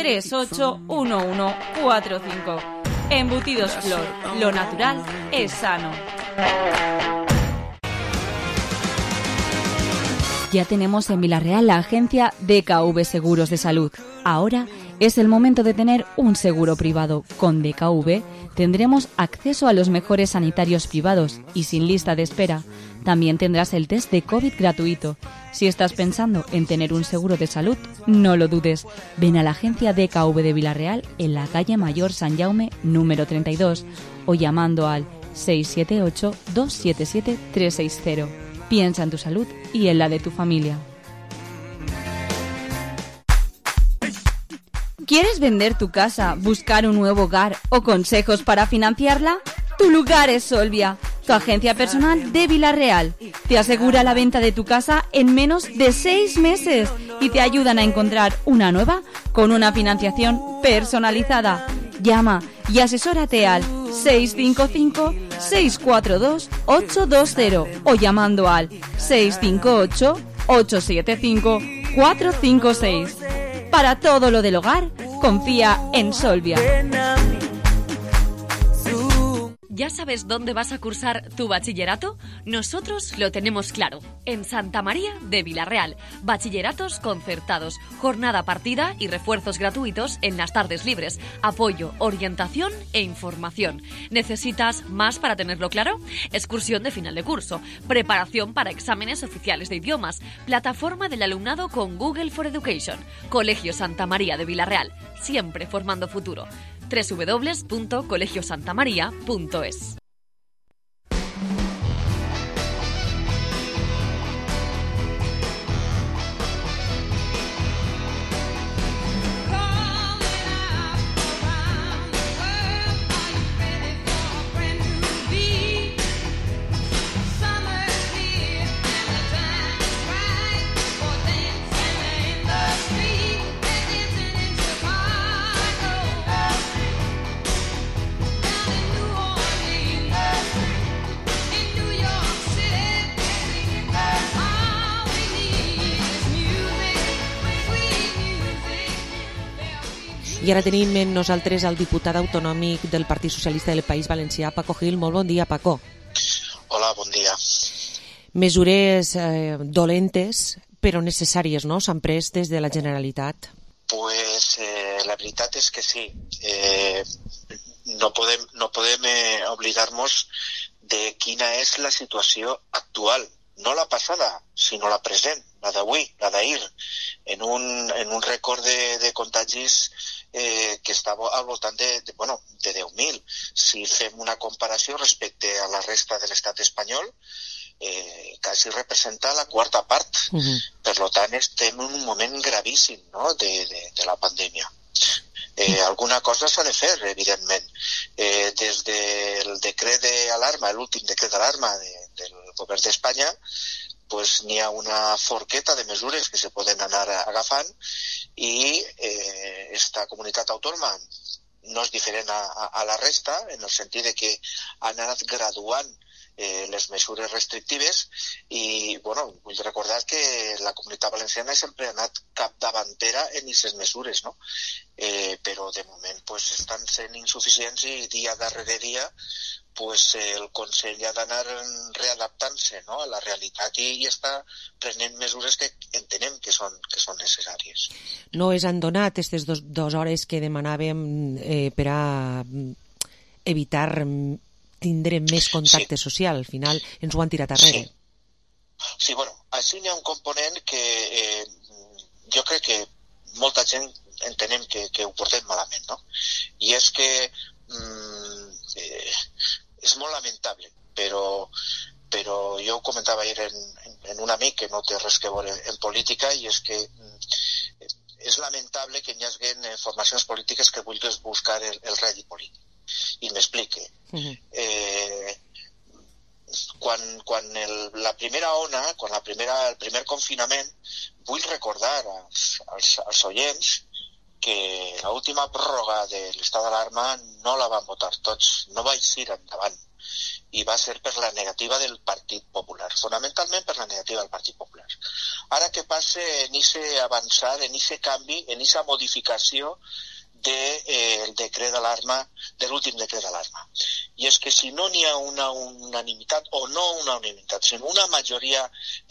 381145. Embutidos Flor, lo natural es sano. Ya tenemos en Villarreal la agencia DKV Seguros de Salud. Ahora es el momento de tener un seguro privado. Con DKV tendremos acceso a los mejores sanitarios privados y sin lista de espera. También tendrás el test de COVID gratuito. Si estás pensando en tener un seguro de salud, no lo dudes. Ven a la agencia DKV de Villarreal en la calle Mayor San Jaume número 32 o llamando al 678 277 360. Piensa en tu salud y en la de tu familia. ¿Quieres vender tu casa, buscar un nuevo hogar o consejos para financiarla? Tu lugar es Solvia, tu agencia personal de Villarreal. Te asegura la venta de tu casa en menos de 6 meses y te ayudan a encontrar una nueva con una financiación personalizada. Llama y asesórate al 655-642-820 o llamando al 658-875-456. Para todo lo del hogar, confía en Solvia. ¿Ya sabes dónde vas a cursar tu bachillerato? Nosotros lo tenemos claro. En Santa María de Villarreal. Bachilleratos concertados, jornada partida y refuerzos gratuitos en las tardes libres. Apoyo, orientación e información. ¿Necesitas más para tenerlo claro? Excursión de final de curso, preparación para exámenes oficiales de idiomas, plataforma del alumnado con Google for Education. Colegio Santa María de Villarreal, siempre formando futuro. www.colegiosantamaria.es. I ara tenim amb nosaltres el diputat autonòmic del Partit Socialista del País Valencià, Paco Gil. Molt bon dia, Paco. Hola, bon dia. Mesures dolentes, però necessàries, no?, s'han pres des de la Generalitat. Pues la veritat és que sí. No podem oblidar-nos de quina és la situació actual. No la passada, sinó la present, la d'avui, la d'ahir, en un rècord de contagis que estava al voltant de 10.000. Si fem una comparació respecte a la resta de l'estat espanyol, quasi representa la quarta part. Per tant, estem en un moment gravíssim, no?, de la pandèmia. Alguna cosa s'ha de fer, evidentment. Des del decret d'alarma, l'últim decret d'alarma del govern d'Espanya, pues n'hi ha una forqueta de mesures que se poden anar agafant i esta comunitat autònoma no és diferent a la resta, en el sentit de que han anat graduant les mesures restrictives i, bueno, vull recordar que la Comunitat Valenciana sempre ha anat capdavantera en aquestes mesures, no? Però de moment pues, estan sent insuficients i dia darrere dia pues, el Consell ha d'anar readaptant-se, no?, a la realitat i està prenent mesures que entenem que són necessàries. No es han donat aquestes dues hores que demanàvem per a evitar tindre més contacte social. Al final ens ho han tirat arrere. Sí, bueno, així n'hi ha un component que jo crec que molta gent entenem que ho portem malament, no? I és que és molt lamentable, però jo ho comentava ahir en un amic que no té res que veure en política, i és que és lamentable que hi hagi formacions polítiques que vulguis buscar el rèdit polític. I m'explique. Quan la primera ona, quan el primer confinament, vull recordar als oients que l'última pròrroga de l'estat d'alarma no la van votar tots, no va eixir endavant, i va ser per la negativa del Partit Popular, fonamentalment per la negativa del Partit Popular. Ara què passa en aquest avançar, en aquest canvi, en aquesta modificació del decret d'alarma, de l'últim decret d'alarma? I és que si no n'hi ha una unanimitat, o no una unanimitat, sinó una majoria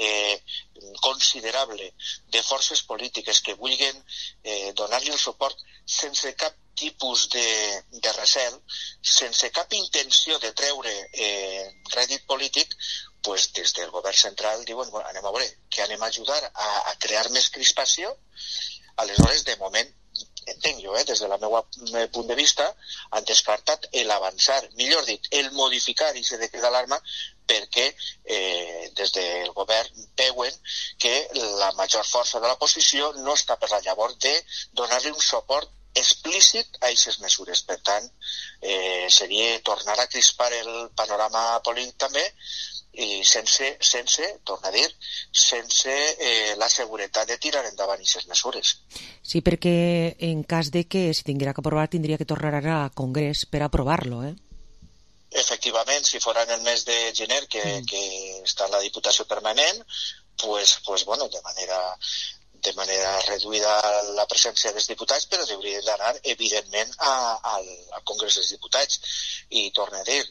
considerable de forces polítiques que vulguin donar-li el suport sense cap tipus de recel, sense cap intenció de treure rèdit polític, pues des del govern central diuen, bueno, anem a veure, que anem a ajudar a crear més crispació. Aleshores, de moment, entenc jo, des del meu punt de vista, han descartat l'avançar, millor dit, el modificar aquest decret d'alarma, perquè des del govern veuen que la major força de l'oposició no està per la llavor de donar-li un suport explícit a aquestes mesures. Per tant, seria tornar a crispar el panorama polític també, i sense, torna a dir, sense la seguretat de tirar endavant aquestes mesures. Sí, perquè en cas de que si tinguera que aprovar, tindria que tornar al Congrés per aprovar-lo, Efectivament, si fora en el mes de gener, que està en la Diputació Permanent, pues bueno, de manera reduïda la presència dels diputats, però hauria d'anar, evidentment, al Congrés dels Diputats. I torna a dir,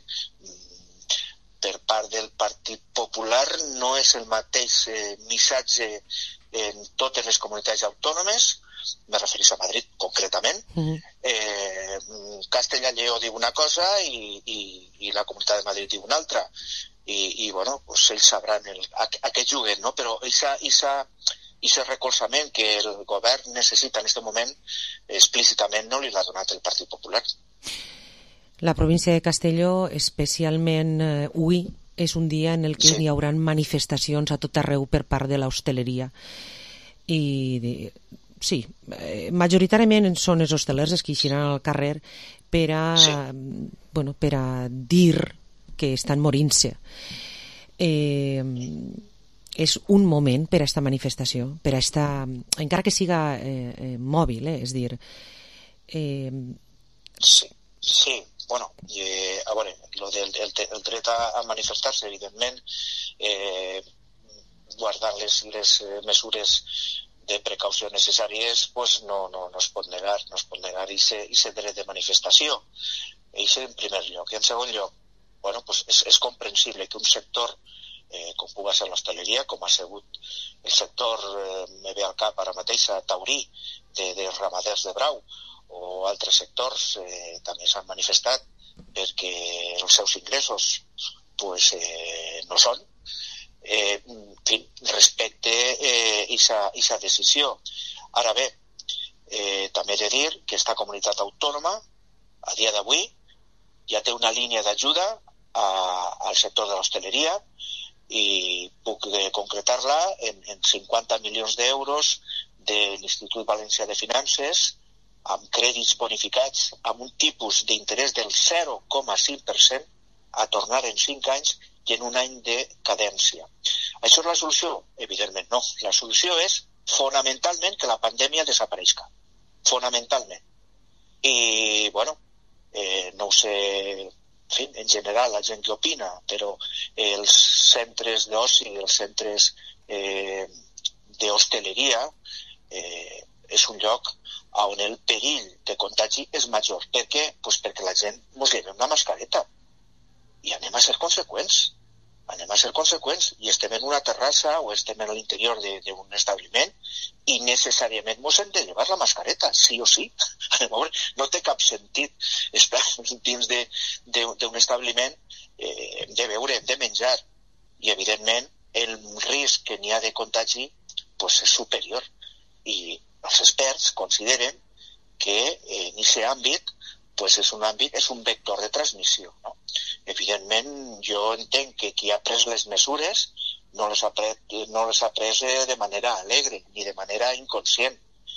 per part del Partit Popular no és el mateix missatge en totes les comunitats autònomes, me refereixo a Madrid concretament. Castella i Lleó diu una cosa i la Comunitat de Madrid diu una altra. I bueno, pues ells sabran a què juguen, no? Però aquest recolzament que el govern necessita en aquest moment explícitament no li l'ha donat el Partit Popular. La província de Castelló, especialment avui, és un dia en el que hi haurà manifestacions a tot arreu per part de l'hostaleria. I sí, majoritàriament són els hostalers els que eixiran al carrer per a dir que estan morint-se. És un moment per a aquesta manifestació, per a esta, encara que siga mòbil, és dir... Sí, bueno, a veure, el dret a manifestar-se, evidentment, guardant les mesures de precaució necessàries, pues no es pot negar, aquest dret de manifestació. Això en primer lloc. I en segon lloc, bueno, pues és comprensible que un sector, com pugui ser l'hostaleria, com ha sigut el sector, me ve al cap ara mateix, a Taurí, de ramaders de brau, o altres sectors també s'han manifestat perquè els seus ingressos pues, no són. En fi, respecte aquesta decisió. Ara bé, també he de dir que aquesta comunitat autònoma, a dia d'avui, ja té una línia d'ajuda al sector de l'hostaleria i puc concretar-la en 50 milions d'euros de l'Institut Valencià de Finances, amb crèdits bonificats, amb un tipus d'interès del 0,5% a tornar en 5 anys i en un any de cadència. Això és la solució? Evidentment no. La solució és fonamentalment que la pandèmia desapareixi. Fonamentalment. I, bueno, no ho sé, en fi, en general la gent que opina, però els centres d'oci, els centres d'hostaleria, és un lloc on el perill de contagi és major. Per què? Pues perquè la gent ens lleva una mascareta. I anem a ser conseqüents. I estem en una terrassa o estem en l'interior d'un establiment i necessàriament ens hem de llevar la mascareta, sí o sí. No té cap sentit estar dins d'un establiment, hem de beure, hem de menjar. I, evidentment, el risc que n'hi ha de contagi és superior. I els experts consideren que en aquest àmbit és un vector de transmissió, no? Evidentment, jo entenc que qui ha pres les mesures no les ha pres de manera alegre ni de manera inconscient.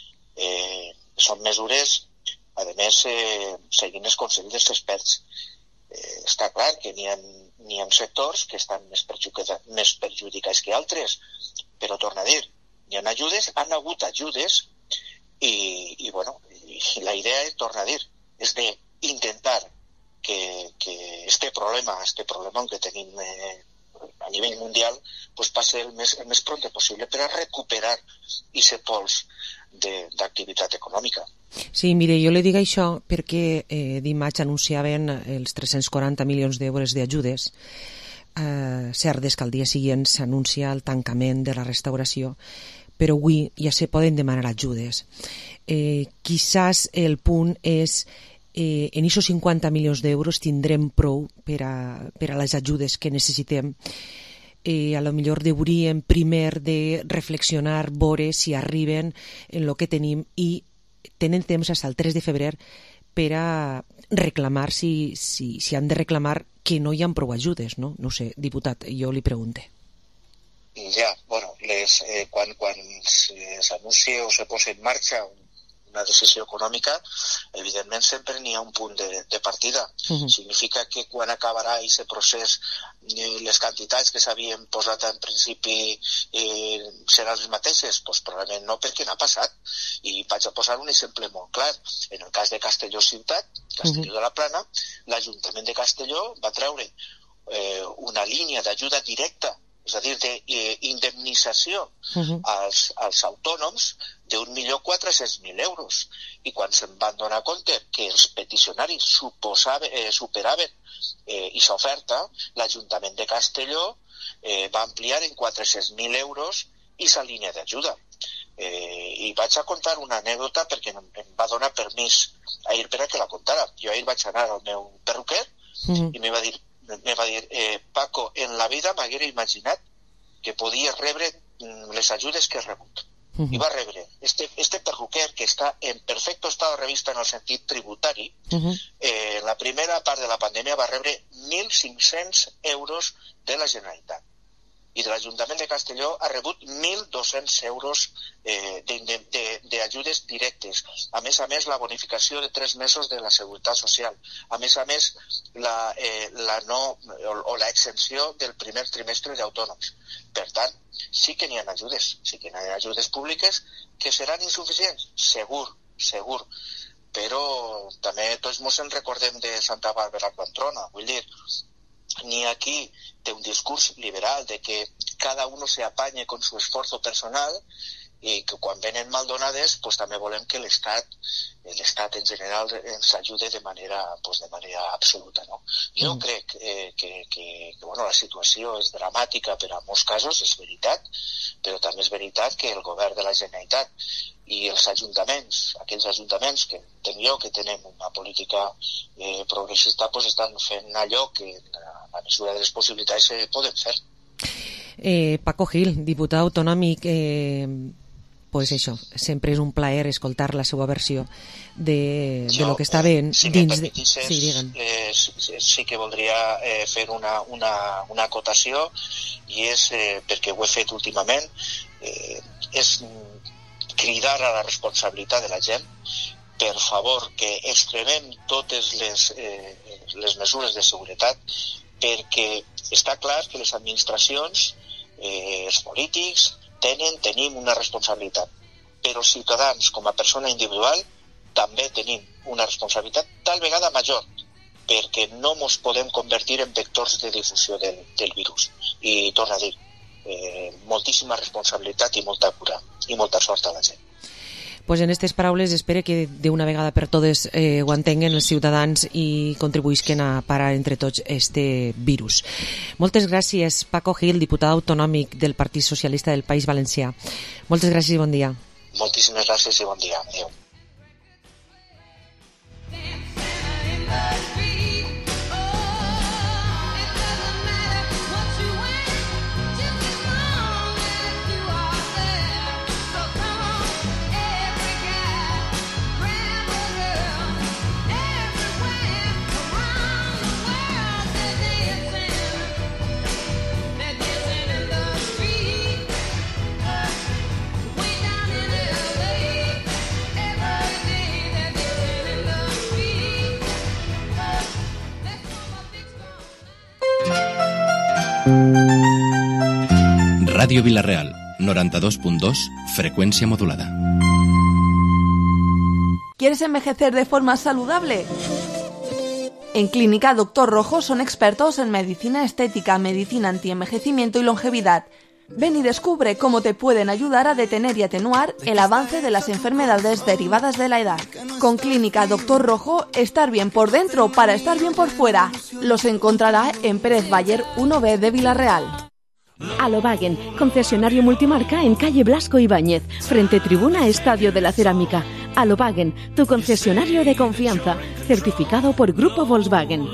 Són mesures, a més, seguint els consells dels experts. Està clar que n'hi ha sectors que estan més perjudicats que altres, però torna a dir, han hagut ajudes i la idea, torna a dir, és d'intentar que este problema que tenim a nivell mundial passi el més pronte possible per a recuperar aquest pols d'activitat econòmica. Sí, mire, jo li dic això perquè dimarts anunciaven els 340 milions d'euros d'ajudes. Cert és que al dia següent s'anuncia el tancament de la restauració, però avui ja se poden demanar ajudes. Quizás el punt és en aquests 50 milions d'euros tindrem prou per a les ajudes que necessitem. A lo millor hauríem primer de reflexionar, veure si arriben en el que tenim i tenen temps fins al 3 de febrer per a reclamar si han de reclamar que no hi ha prou ajudes, no? No sé, diputat, jo li pregunte. Ja, bueno, quan s'anuncia o se posa en marxa una decisió econòmica, evidentment sempre n'hi ha un punt de partida. Significa que quan acabarà aquest procés les quantitats que s'havien posat en principi seran les mateixes? Doncs probablement no, perquè n'ha passat. I vaig a posar un exemple molt clar. En el cas de Castelló Ciutat, Castelló de la Plana, l'Ajuntament de Castelló va treure una línia d'ajuda directa, és a dir, d'indemnització als autònoms d'1.400.000 euros. I quan se'n van donar compte que els peticionaris superaven aquesta oferta, l'Ajuntament de Castelló va ampliar en 400.000 euros aquesta línia d'ajuda. I vaig a contar una anècdota perquè em va donar permís ahir per a que la contara. Jo ahir vaig anar al meu perruquer i me va dir, Paco, en la vida m'haguera imaginat que podia rebre les ajudes que he rebut. I va rebre este perruquer, que està en perfecte estat de revista en el sentit tributari, la primera part de la pandèmia va rebre 1.500 euros de la Generalitat. I de l'Ajuntament de Castelló ha rebut 1.200 euros d'ajudes directes. A més, la bonificació de 3 mesos de la Seguretat Social. A més, l'exempció del primer trimestre d'autònoms. Per tant, sí que n'hi ha ajudes públiques que seran insuficients, segur. Però també tots ens en recordem de Santa Bàrbara quan trona. Vull dir, ni aquí té un discurs liberal de que cada uno se apañe con su esfuerzo personal i que quan venen mal donades també volem que l'Estat en general ens ajude de manera absoluta, no? Jo crec que la situació és dramàtica per a molts casos, és veritat, però també és veritat que el govern de la Generalitat i els ajuntaments, aquells ajuntaments que entenc jo que tenen una política progressista, estan fent allò que en la mesura de les possibilitats se poden fer. Paco Gil, diputat autonòmic, pues això, sempre és un plaer escoltar la seva versió de lo que està ben dins de... Sí que voldria fer una acotació, i és perquè ho he fet últimament, és cridar a la responsabilitat de la gent, per favor, que extremem totes les mesures de seguretat, perquè està clar que les administracions, els polítics, tenim una responsabilitat, però els ciutadans, com a persona individual, també tenim una responsabilitat tal vegada major, perquè no ens podem convertir en vectors de difusió del virus. I torno a dir, moltíssima responsabilitat i molta cura, i molta sort a la gent. Pues en aquestes paraules espero que d'una vegada per totes ho entenguen els ciutadans i contribuïsquen a parar entre tots este virus. Moltes gràcies, Paco Gil, diputat autonòmic del Partit Socialista del País Valencià. Moltes gràcies i bon dia. Moltíssimes gràcies i bon dia. Adéu. Radio Vila-real, 92.2, frecuencia modulada. ¿Quieres envejecer de forma saludable? En Clínica Dr. Rojo son expertos en medicina estética, medicina antienvejecimiento y longevidad. Ven y descubre cómo te pueden ayudar a detener y atenuar el avance de las enfermedades derivadas de la edad. Con Clínica Dr. Rojo, estar bien por dentro para estar bien por fuera. Los encontrará en Pérez Bayer 1B de Vila-real. Alobagen, concesionario multimarca en calle Blasco Ibáñez, frente tribuna Estadio de la Cerámica. Alobagen, tu concesionario de confianza, certificado por Grupo Volkswagen.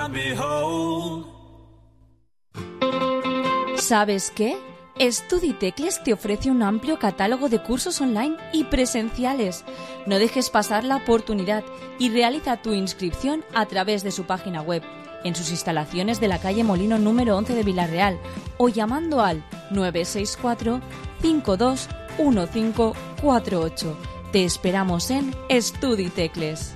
¿Sabes qué? Estuditecles te ofrece un amplio catálogo de cursos online y presenciales. No dejes pasar la oportunidad y realiza tu inscripción a través de su página web, en sus instalaciones de la calle Molino número 11 de Vila-real o llamando al 964 521548. Te esperamos en Estuditecles.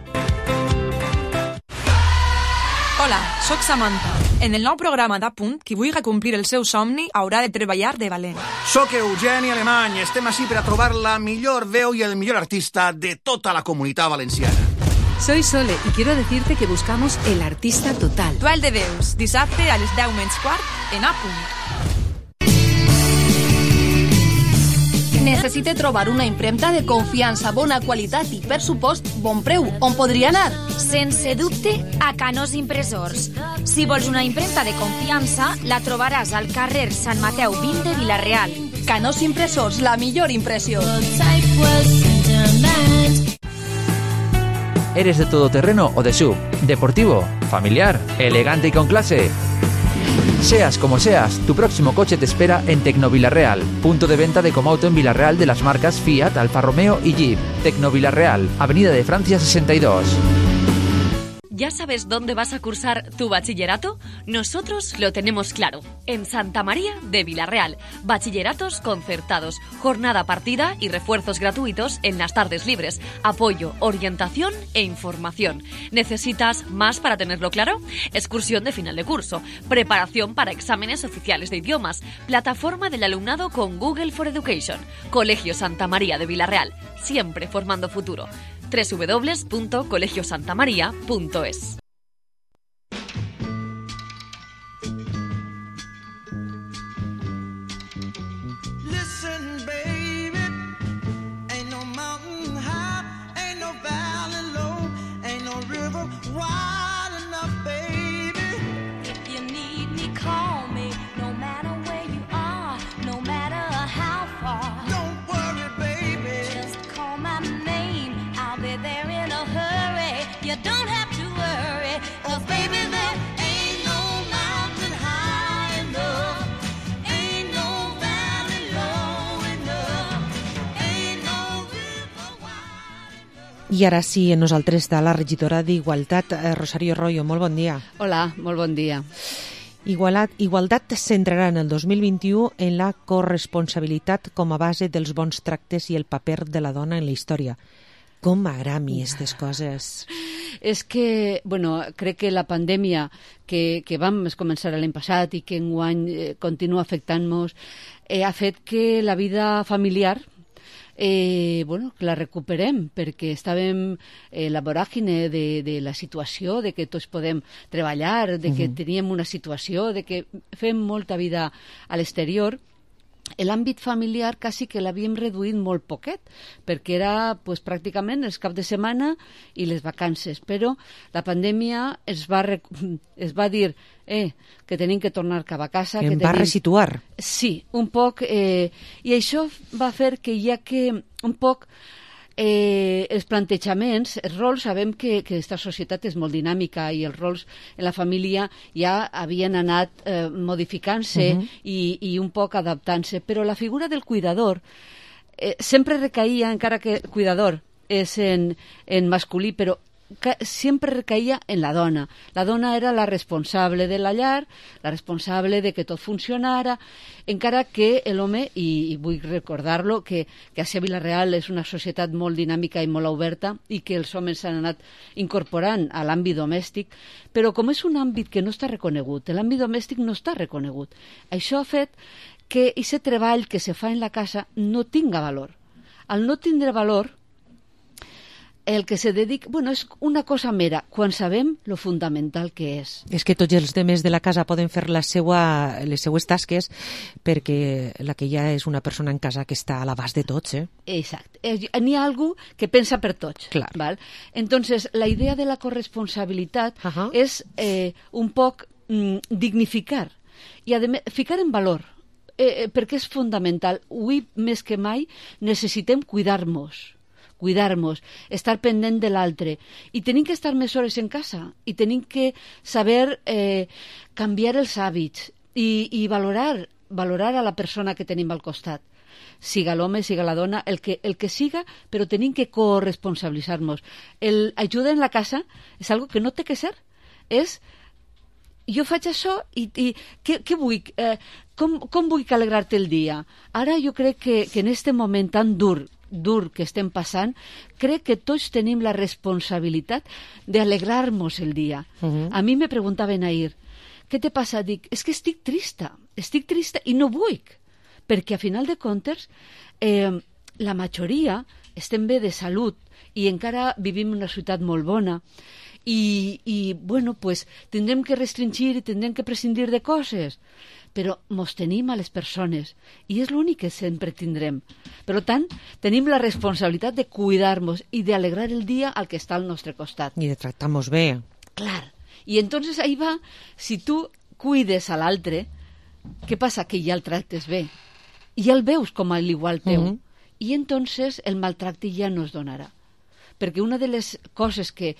Hola, soc Samantha. En el nou programa d'Apunt, qui vulgui complir el seu somni haurà de treballar de valent. Soc Eugeni Alemany. Estem així per a trobar la millor veu i el millor artista de tota la comunitat valenciana. Soy Sole y quiero decirte que buscamos el artista total. Duel de veus, dissabte a les 10:15 en Apunt. Necessite trobar una impremta de confiança, bona qualitat i, per supost, bon preu. On podria anar? Sense dubte, a Canós Impressors. Si vols una impremta de confiança, la trobaràs al carrer Sant Mateu 20 de Vila-real. Canós Impressors, la millor impressió. ¿Eres de todoterreno o de SUV? ¿Deportivo? ¿Familiar? ¿Elegante y con clase? Seas como seas, tu próximo coche te espera en Tecnovilarreal, punto de venta de Comauto en Vila-real de las marcas Fiat, Alfa Romeo y Jeep. Tecnovilarreal, Avenida de Francia 62. ¿Ya sabes dónde vas a cursar tu bachillerato? Nosotros lo tenemos claro. En Santa María de Vila-real. Bachilleratos concertados, jornada partida y refuerzos gratuitos en las tardes libres. Apoyo, orientación e información. ¿Necesitas más para tenerlo claro? Excursión de final de curso. Preparación para exámenes oficiales de idiomas. Plataforma del alumnado con Google for Education. Colegio Santa María de Vila-real. Siempre formando futuro. www.colegiosantamaria.es. I ara sí, nosaltres de la regidora d'Igualtat, Rosario Royo. Molt bon dia. Hola, molt bon dia. Igualtat es centrarà en el 2021 en la corresponsabilitat com a base dels bons tractes i el paper de la dona en la història. Com m'agrada a mi aquestes coses. És que, bueno, crec que la pandèmia que vam començar l'any passat i que enguany continua afectant-nos ha fet que la vida familiar bueno, que la recuperem, perquè estàvem la voràgine de la situació, de que tots podem treballar, de que teníem una situació, de que fem molta vida a l'exterior. L'àmbit familiar quasi que l'havíem reduït molt poquet, perquè era pues, pràcticament els caps de setmana i les vacances, però la pandèmia es va dir que tenim que tornar cap a casa. Que va resituar. Sí, un poc, i això va fer que ja que un poc els plantejaments, els rols, sabem que aquesta societat és molt dinàmica i els rols en la família ja havien anat modificant-se i un poc adaptant-se, però la figura del cuidador sempre recaïa, encara que cuidador és en masculí, però sempre recaïa en la dona. La dona era la responsable de la llar, la responsable de que tot funcionara, encara que l'home, i vull recordar-lo, que a Vilareal és una societat molt dinàmica i molt oberta i que els homes s'han anat incorporant a l'àmbit domèstic, però com és un àmbit que no està reconegut, l'àmbit domèstic no està reconegut. Això ha fet que aquest treball que se fa en la casa no tinga valor. Al no tindre valor, el que se dedica, bueno, és una cosa mera, quan sabem lo fundamental que és. És que tots els temes de la casa poden fer les seues tasques, perquè la que ja és una persona en casa que està a l'abast de tots, Exacte. N'hi ha algú que pensa per tots. Clar. Val? Entonces, la idea de la corresponsabilitat és un poc dignificar i ficar en valor, perquè és fundamental. Avui, més que mai, necessitem cuidar-nos, estar pendent de l'altre. I tenim que estar més hores en casa i tenim que saber canviar els hàbits i valorar a la persona que tenim al costat. Siga l'home, siga la dona, el que siga, però tenim que corresponsabilitzar-nos. L'ajuda en la casa és algo que no té que ser. És jo faig això i què vull? Com vull alegrar-te el dia? Ara jo crec que en aquest moment tan dur que estem passant, crec que tots tenim la responsabilitat d'alegrar-nos el dia. A mi me preguntaven ahir, què te passa? Dic, és que estic trista i no vull, perquè a final de comptes la majoria estem bé de salut i encara vivim en una ciutat molt bona i bueno, pues tindrem que restringir i tindrem que prescindir de coses, però mos tenim a les persones i és l'únic que sempre tindrem. Per tant, tenim la responsabilitat de cuidar-nos i d'alegrar el dia al que està al nostre costat. I de tractar-nos bé. Clar. I entonces ahí va, si tu cuides a l'altre, què passa? Que ja el tractes bé. I ja el veus com a l'igual teu. I entonces el maltracte ja no es donarà. Perquè una de les coses que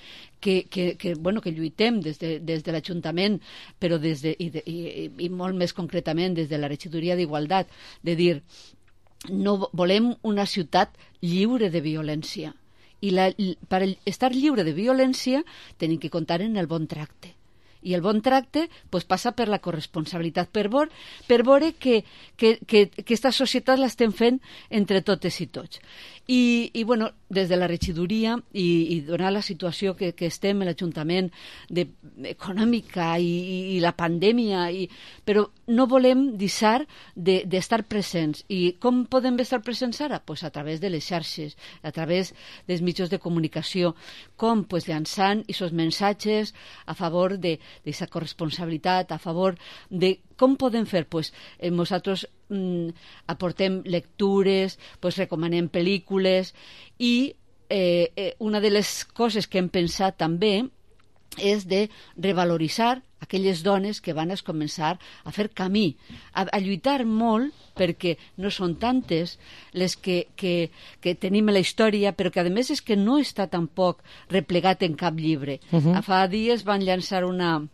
lluitem des de l'Ajuntament, però i molt més concretament des de la regidoria d'Igualtat, de dir, no volem una ciutat lliure de violència. I per estar lliure de violència tenim que comptar en el bon tracte. I el bon tracte passa per la corresponsabilitat, per veure que aquesta societat l'estem fent entre totes i tots. I bueno, des de la regidoria i donar la situació que estem en l'Ajuntament econòmica i la pandèmia, però no volem deixar d'estar presents. I com podem estar presents ara? Pues a través de les xarxes, a través dels mitjans de comunicació, com llançant aquests missatges a favor d'aquesta corresponsabilitat, a favor de com podem fer? Nosaltres aportem lectures, recomanem pel·lícules i una de les coses que hem pensat també és de revaloritzar aquelles dones que van començar a fer camí, a lluitar molt, perquè no són tantes les que tenim a la història, però que a més és que no està tampoc replegat en cap llibre. Fa dies van llançar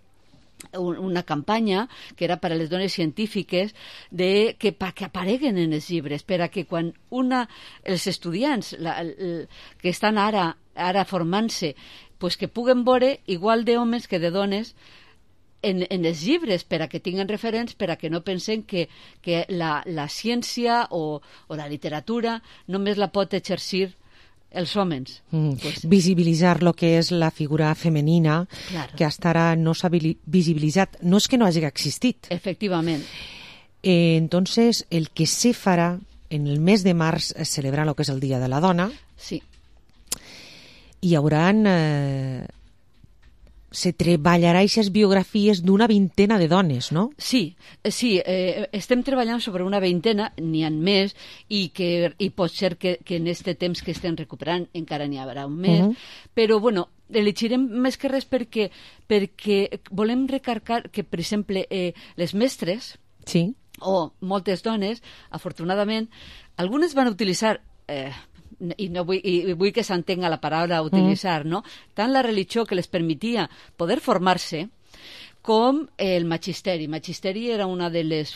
una campanya que era per a les dones científiques que apareguen en els llibres, per a que quan els estudiants que estan ara formant-se, que puguen veure igual d'homes que de dones en els llibres, per a que tinguin referents, per a que no pensen que la ciència o la literatura només la pot exercir els homes. Pues... Visibilitzar lo que és la figura femenina, claro, que hasta ara no s'ha visibilitzat. No és que no hagi existit. Efectivament. Entonces, el que se farà en el mes de març es celebra lo que és el Dia de la Dona. Sí. Hi haurà... se treballarà aquestes biografies d'una vintena de dones, no? Sí, estem treballant sobre una vintena, n'hi ha més, i pot ser que en aquest temps que estem recuperant encara n'hi haurà un més, però, bueno, elegirem més que res perquè volem recargar que, per exemple, les mestres, sí, o moltes dones, afortunadament, algunes van utilitzar... i vull que s'entenga la paraula utilitzar, no? Tant la religió que les permetia poder formar-se com el magisteri. Magisteri era una de les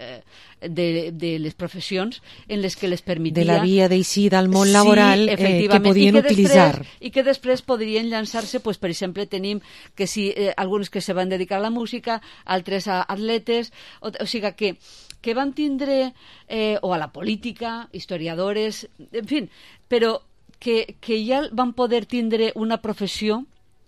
professions en les que les permetia... De la via d'eixir del món laboral, que podien utilitzar. I que després podrien llançar-se, pues, per exemple, tenim que alguns que se van dedicar a la música, altres a atletes, o sigui que van tindre, o a la política, historiadores, en fi, però que ja van poder tindre una professió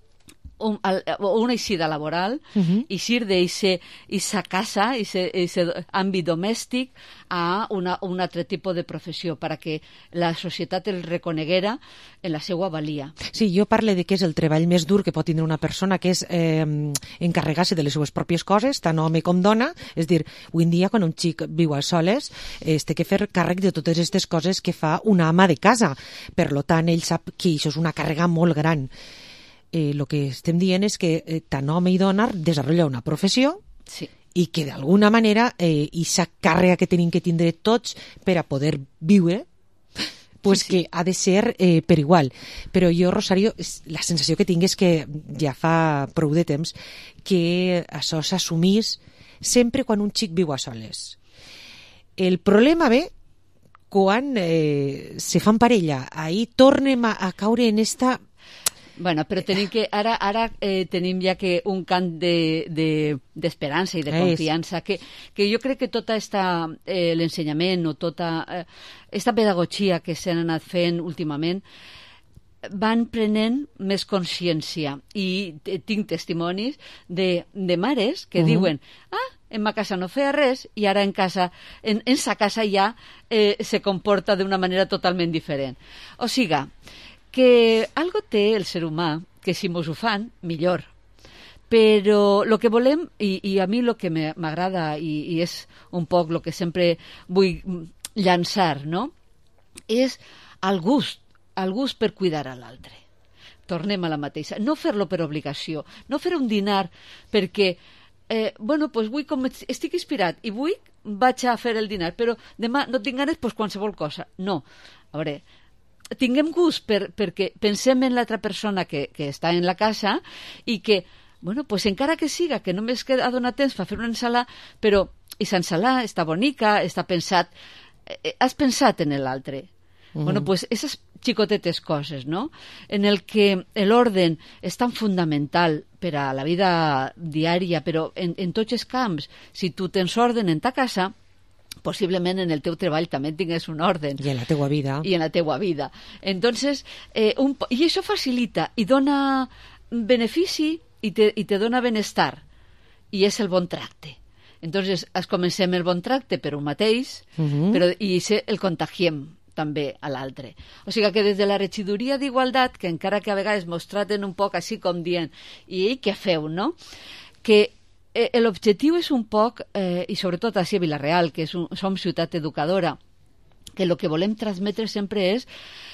o una eixida laboral, eixir d'eixa casa, eixe àmbit domèstic a un altre tipus de professió, perquè la societat el reconeguera en la seva valia. Sí, jo parlo de que és el treball més dur que pot tindre una persona, que és encarregar-se de les seues pròpies coses, tant home com dona. És dir, avui en dia, quan un xic viu a soles, té que fer càrrec de totes aquestes coses que fa una ama de casa. Per tant, ell sap que això és una càrrega molt gran. Lo que estem dient és que tant home i dona desenvolupen una professió, sí, i que d'alguna manera aquesta càrrega que tenim que tindre tots per a poder viure, pues sí, que ha de ser per igual. Però jo, Rosario, la sensació que tinc és que ja fa prou de temps que això s'assumís sempre quan un xic viu a soles. El problema ve quan se fan parella. Ahí tornem a caure en esta... Bueno, però tenim que ara tenim ja que un cant d'esperança i de confiança, que jo crec que tota l'ensenyament o tota esta pedagogia que s'han anat fent últimament van prenent més consciència, i tinc testimonis de mares que diuen en ma casa no feia res i ara en sa casa ja se comporta d'una manera totalment diferent. O sigui, que algo té el ser humà, que si mos ho fan, millor. Però el que volem, i a mi el que m'agrada, i és un poc el que sempre vull llançar, no?, és el gust per cuidar a l'altre. Tornem a la mateixa. No fer-lo per obligació, no fer un dinar perquè, pues avui com estic inspirat i avui vaig a fer el dinar, però demà no tinc ganes, pues qualsevol cosa. No, a veure... tinguem gust perquè pensem en l'altra persona que està en la casa i que, bueno, pues encara que siga, que només queda donar temps per fer una ensalada, però aquesta ensalada està bonica, està pensat, has pensat en l'altre. Bueno, pues esas xicotetes coses, no?, en el que l'orden és tan fundamental per a la vida diària, però en tots els camps. Si tu tens orden en ta casa, possiblement en el teu treball també tingués un ordre. I en la teua vida. I en la teua vida. Entonces, i això facilita i dona benefici i te dona benestar. I és el bon tracte. Entonces, comencem el bon tracte per un mateix, però i el contagiem també a l'altre. O sigui que des de la regidoria d'Igualtat, que encara que a vegades mos traten un poc així com dient, i què feu, no?, que l'objectiu és un poc, i sobretot així a Vila-real, que som ciutat educadora, que el que volem transmetre sempre és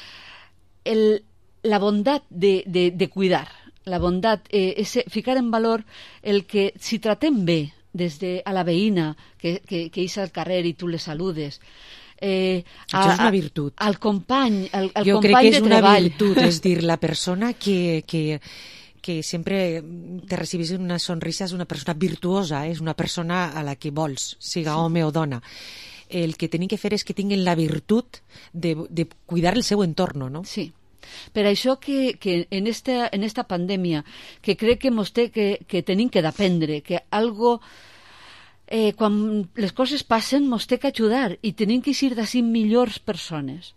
la bondat de cuidar, la bondat, és ficar en valor el que si tratem bé des de a la veïna que és al carrer i tu le saludes, això és una virtut. Al company de treball. Jo crec que és una virtut, és dir, la persona que sempre te recibís una sonrisa és una persona virtuosa, és una persona a la que vols, siga home o dona. El que tenim que fer és que tinguin la virtut de cuidar el seu entorn, no? Sí, Per això que en esta pandèmia, que crec que mos té que tenim que d'aprendre, que algo... quan les coses passen mos té que ajudar i tenim que eixir d'ací millors persones.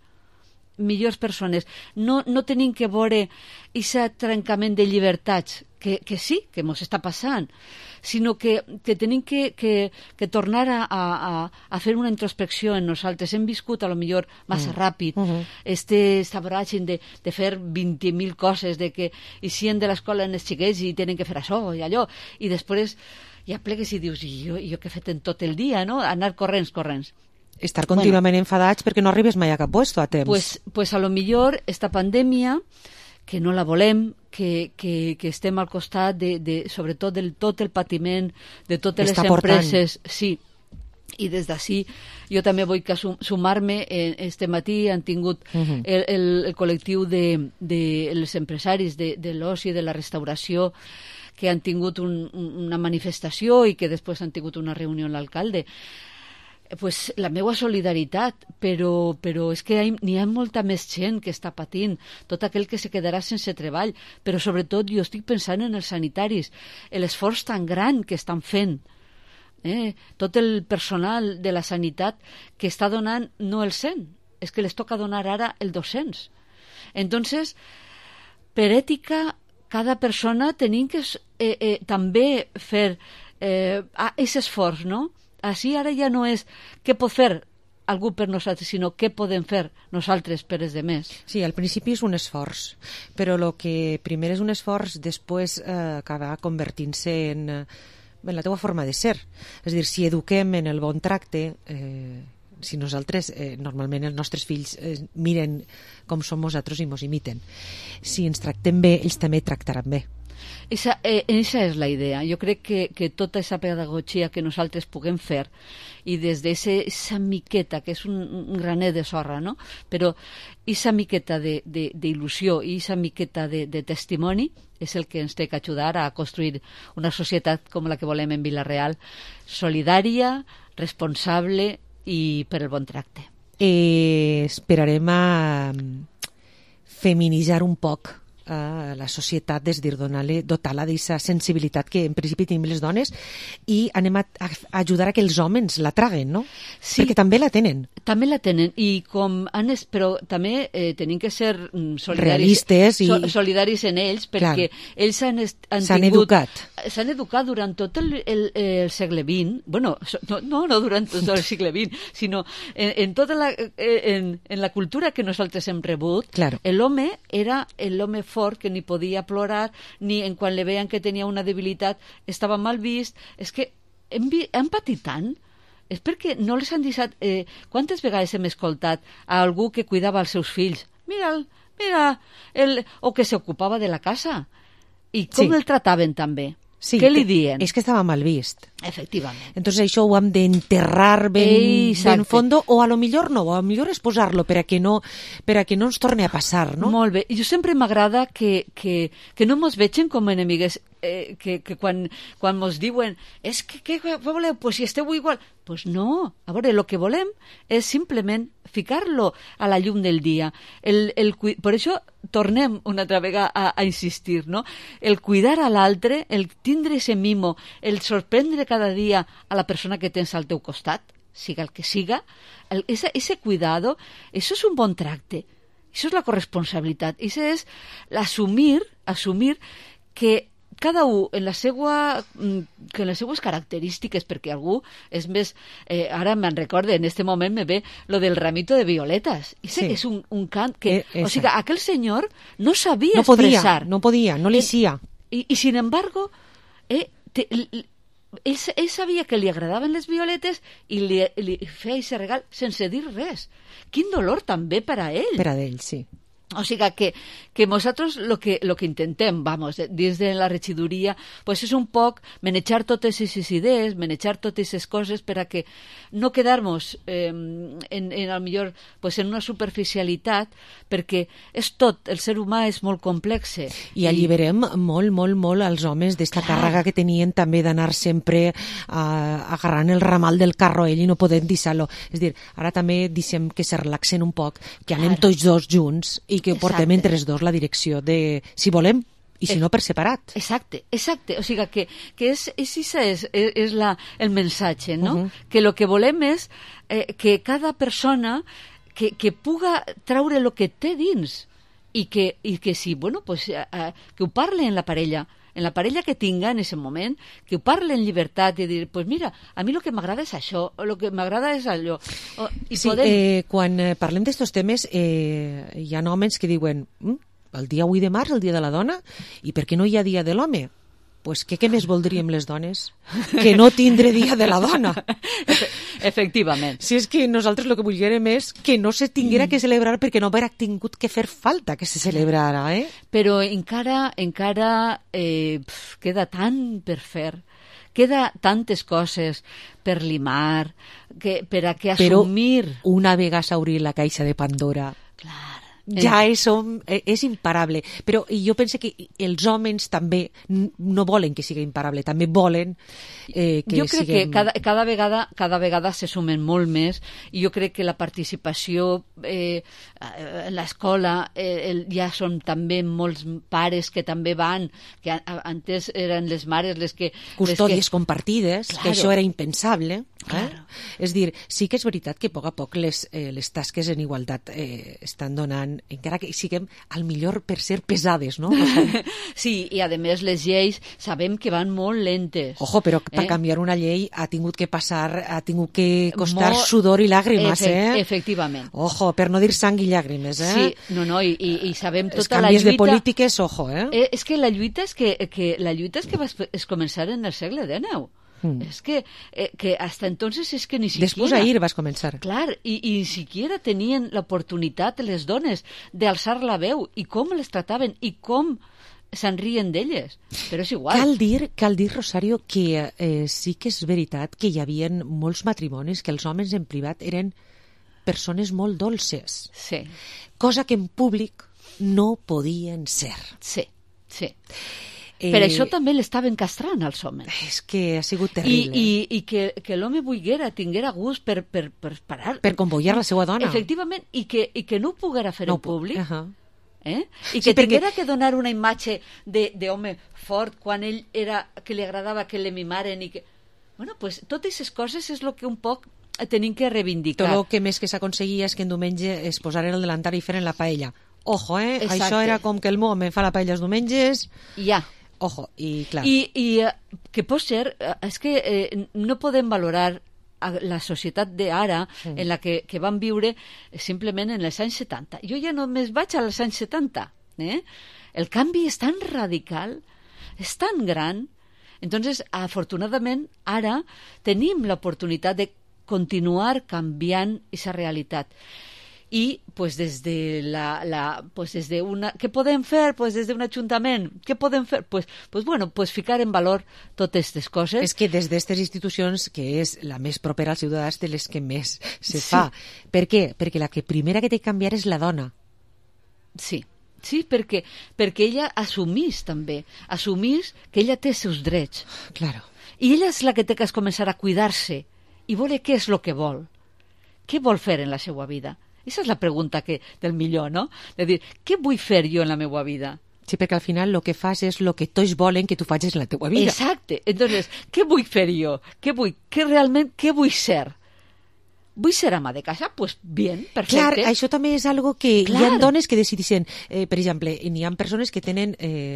No tenim que veure aquest trencament de llibertats que sí, que mos està passant, sinó que tenim que tornar a fer una introspecció en nosaltres. Hem viscut a lo millor massa ràpid este saboratge de fer 20.000 coses, de que eixien de l'escola en els xiquets i tenen que fer això i allò, i després ja plegues i dius, i jo què he fet en tot el dia, no? Anar corrents. Estar contínuament enfadats perquè no arribes mai a cap puesto a temps. Pues a lo millor esta pandèmia, que no la volem, que estem al costat sobretot de tot el patiment de totes les empreses, sí, i des d'ací jo també vull sumar-me. Este matí han tingut el col·lectiu dels empresaris de l'oci i de la restauració, que han tingut una manifestació i que després han tingut una reunió amb l'alcalde. Pues la meva solidaritat, però és que n'hi ha molta més gent que està patint, tot aquell que se quedarà sense treball, però sobretot jo estic pensant en els sanitaris, l'esforç tan gran que estan fent, tot el personal de la sanitat que està donant no el 100, és que les toca donar ara el 200. Entonces, per ètica, cada persona tenim que també fer aquest esforç, no? Així ara ja no és què pot fer algú per nosaltres, sinó què podem fer nosaltres per els demés. Sí, al principi és un esforç, però el que primer és un esforç després acaba convertint-se en la teua forma de ser. És a dir, si eduquem en el bon tracte, si nosaltres, normalment els nostres fills miren com som nosaltres i mos imiten. Si ens tractem bé, ells també tractaran bé. Esa és la idea. Jo crec que tota aquesta pedagogia que nosaltres puguem fer, i des d'esa miqueta, que és un granet de sorra, no? Però aquesta miqueta d'il·lusió i aquesta miqueta de testimoni és el que ens té que ajudar a construir una societat com la que volem en Vila-real, solidària, responsable i per el bon tracte. Esperarem a feminitzar un poc la societat, és dir, dotar-la d'aquesta sensibilitat que en principi tenim les dones, i anem a ajudar a que els homes la traguen, no? Sí. Perquè també la tenen. També la tenen, però també tenim que ser solidaris en ells, perquè ells s'han educat. S'han educat durant tot el segle XX, bueno, no durant tot el segle XX, sinó en tota la cultura que nosaltres hem rebut. L'home era l'home fort, que ni podia plorar, ni en quan le veien que tenia una debilitat estava mal vist. És que hem patit tant, és perquè no les han deixat... Quantes vegades hem escoltat a algú que cuidava els seus fills? Mira, o que s'ocupava de la casa. I com el trataven també? Sí, què li diuen? És que estava mal vist. Efectivament. Entonces això ho hem d'enterrar ben fondo, o a lo millor no, o a lo millor és posar-lo per a que no ens torni a passar, no? Molt bé. Jo sempre m'agrada que no mos vegin com enemigues, que quan mos diuen què voleu? Pues si esteu igual. Pues no. A veure, el que volem és simplement ficar-lo a la llum del dia. Per això tornem una altra vegada a insistir, no? El cuidar a l'altre, el tindre ese mimo, el sorprendre cada dia a la persona que tens al teu costat, siga el que siga, ese cuidado, eso es un bon tracte, eso es la corresponsabilitat, eso es assumir que cada un en les seues característiques, perquè algú és més... ara me'n recorde, en este moment me ve lo del ramito de violetas. I sé que és un cant que... O sigui, aquell senyor no sabia expressar. No podia, no li sia. I sin embargo, ell sabia que li agradaven les violetes i li feia aquest regal sense dir res. Quin dolor també per a ell. Per a ell, sí. O sigui que nosaltres lo que intentem, dins de la regidoria, pues és un poc manejar totes aquestes idees, manejar totes aquestes coses per a que no quedar-nos al millor pues en una superficialitat, perquè és tot, el ser humà és molt complex. I alliberem molt als homes d'esta càrrega que tenien també d'anar sempre agarrant el ramal del carro ell i no podem deixar-lo. És dir, ara també deixem que se relaxen un poc, que anem tots dos junts i que portem entre els dos la direcció de si volem i si no per separat. Exacte. O sigui que és el missatge, no? Que el que volem és que cada persona que puga traure el que té dins i que sí, bueno, pues, que ho parle en la parella que tinga en aquest moment, que ho parle en llibertat i dir, pues mira, a mi el que m'agrada és això, el que m'agrada és allò. Quan parlem d'estos temes hi ha homes que diuen el dia 8 de març, el dia de la dona, i per què no hi ha dia de l'home? Pues què més voldríem les dones? Que no tindre dia de la dona. Efectivament. Si és que nosaltres el que volguérem és que no se tinguera que celebrar perquè no haurà tingut que fer falta que se celebrara, Però encara queda tant per fer, queda tantes coses per limar, per a que assumir... Però una vegada s'obrir la caixa de Pandora... Clar. Ja és imparable, però jo penso que els homes també no volen que sigui imparable, també volen que jo crec siguem... que cada vegada se sumen molt més, i jo crec que la participació en l'escola ja són també molts pares que també van, que antes eren les mares les que... Custòdies compartides, claro. Que això era impensable. Claro. És dir, sí que és veritat que a poc a poc les tasques en igualtat estan donant, encara que siguem al millor per ser pesades, no? Sí, i a més les lleis sabem que van molt lentes. Ojo, però per canviar una llei ha tingut que costar sudor i llàgrimes, Efectivament. Ojo, per no dir sang i llàgrimes, Sí, i sabem tota la lluita... Els canvis de polítiques, ojo, És que la lluita és que va començar en el segle XIX. Es que hasta entonces es que ni siquiera... Después ahir vas començar. Clar, i ni siquiera tenien l'oportunitat les dones d'alçar la veu i com les trataven i com se'n rien d'elles, però és igual. Cal dir, Rosario, que sí que és veritat que hi havia molts matrimonis que els homes en privat eren persones molt dolces. Sí. Cosa que en públic no podien ser. Sí. Per això també l'estaven castrant als homes. És que ha sigut terrible. I que l'home tinguera gust per parar. Per convoiar la seva dona. Efectivament, i que no ho poguera fer en públic. I Sí, que tinguera que donar una imatge d'home fort quan ell que li agradava que le mimaren i que... Bueno, pues totes aquestes coses és el que un poc tenim que reivindicar. Tot el que més que s'aconseguia és que en diumenge es posaren el delantal i feren la paella. Ojo, Exacte. Això era com que el meu home fa la paella els diumenges... Ja. Ojo, i clar... I que pot ser... És que no podem valorar la societat d'ara en la que van viure simplement en els anys 70. Jo ja només vaig als anys 70. El canvi és tan radical, és tan gran. Entonces, afortunadament, ara tenim l'oportunitat de continuar canviant aquesta realitat. I pues desde desde una ¿qué podem fer? Pues desde un ajuntament, què podem fer? Pues ficar en valor totes aquestes coses. És que des d'aquestes institucions, que és la més propera als ciutadans, de les que més se fa. Per què? Perquè la primera que té que canviar és la dona. Sí, perquè ella assumís també, que ella té els seus drets. Claro. I ella és la que té que començar a cuidar-se i veure què és el que vol. Què vol fer en la seva vida? Esa és la pregunta del millor, no? De dir, què vull fer jo en la meva vida? Sí, perquè al final el que fas és el que tots volen que tu facis en la teva vida. Exacte. Entonces, què vull fer jo? Què vull ser? Vull ser ama de casa? Pues bien, perfecte. Clar, això també és algo que hi ha dones que decideixen. Per exemple, n'hi ha persones que tenen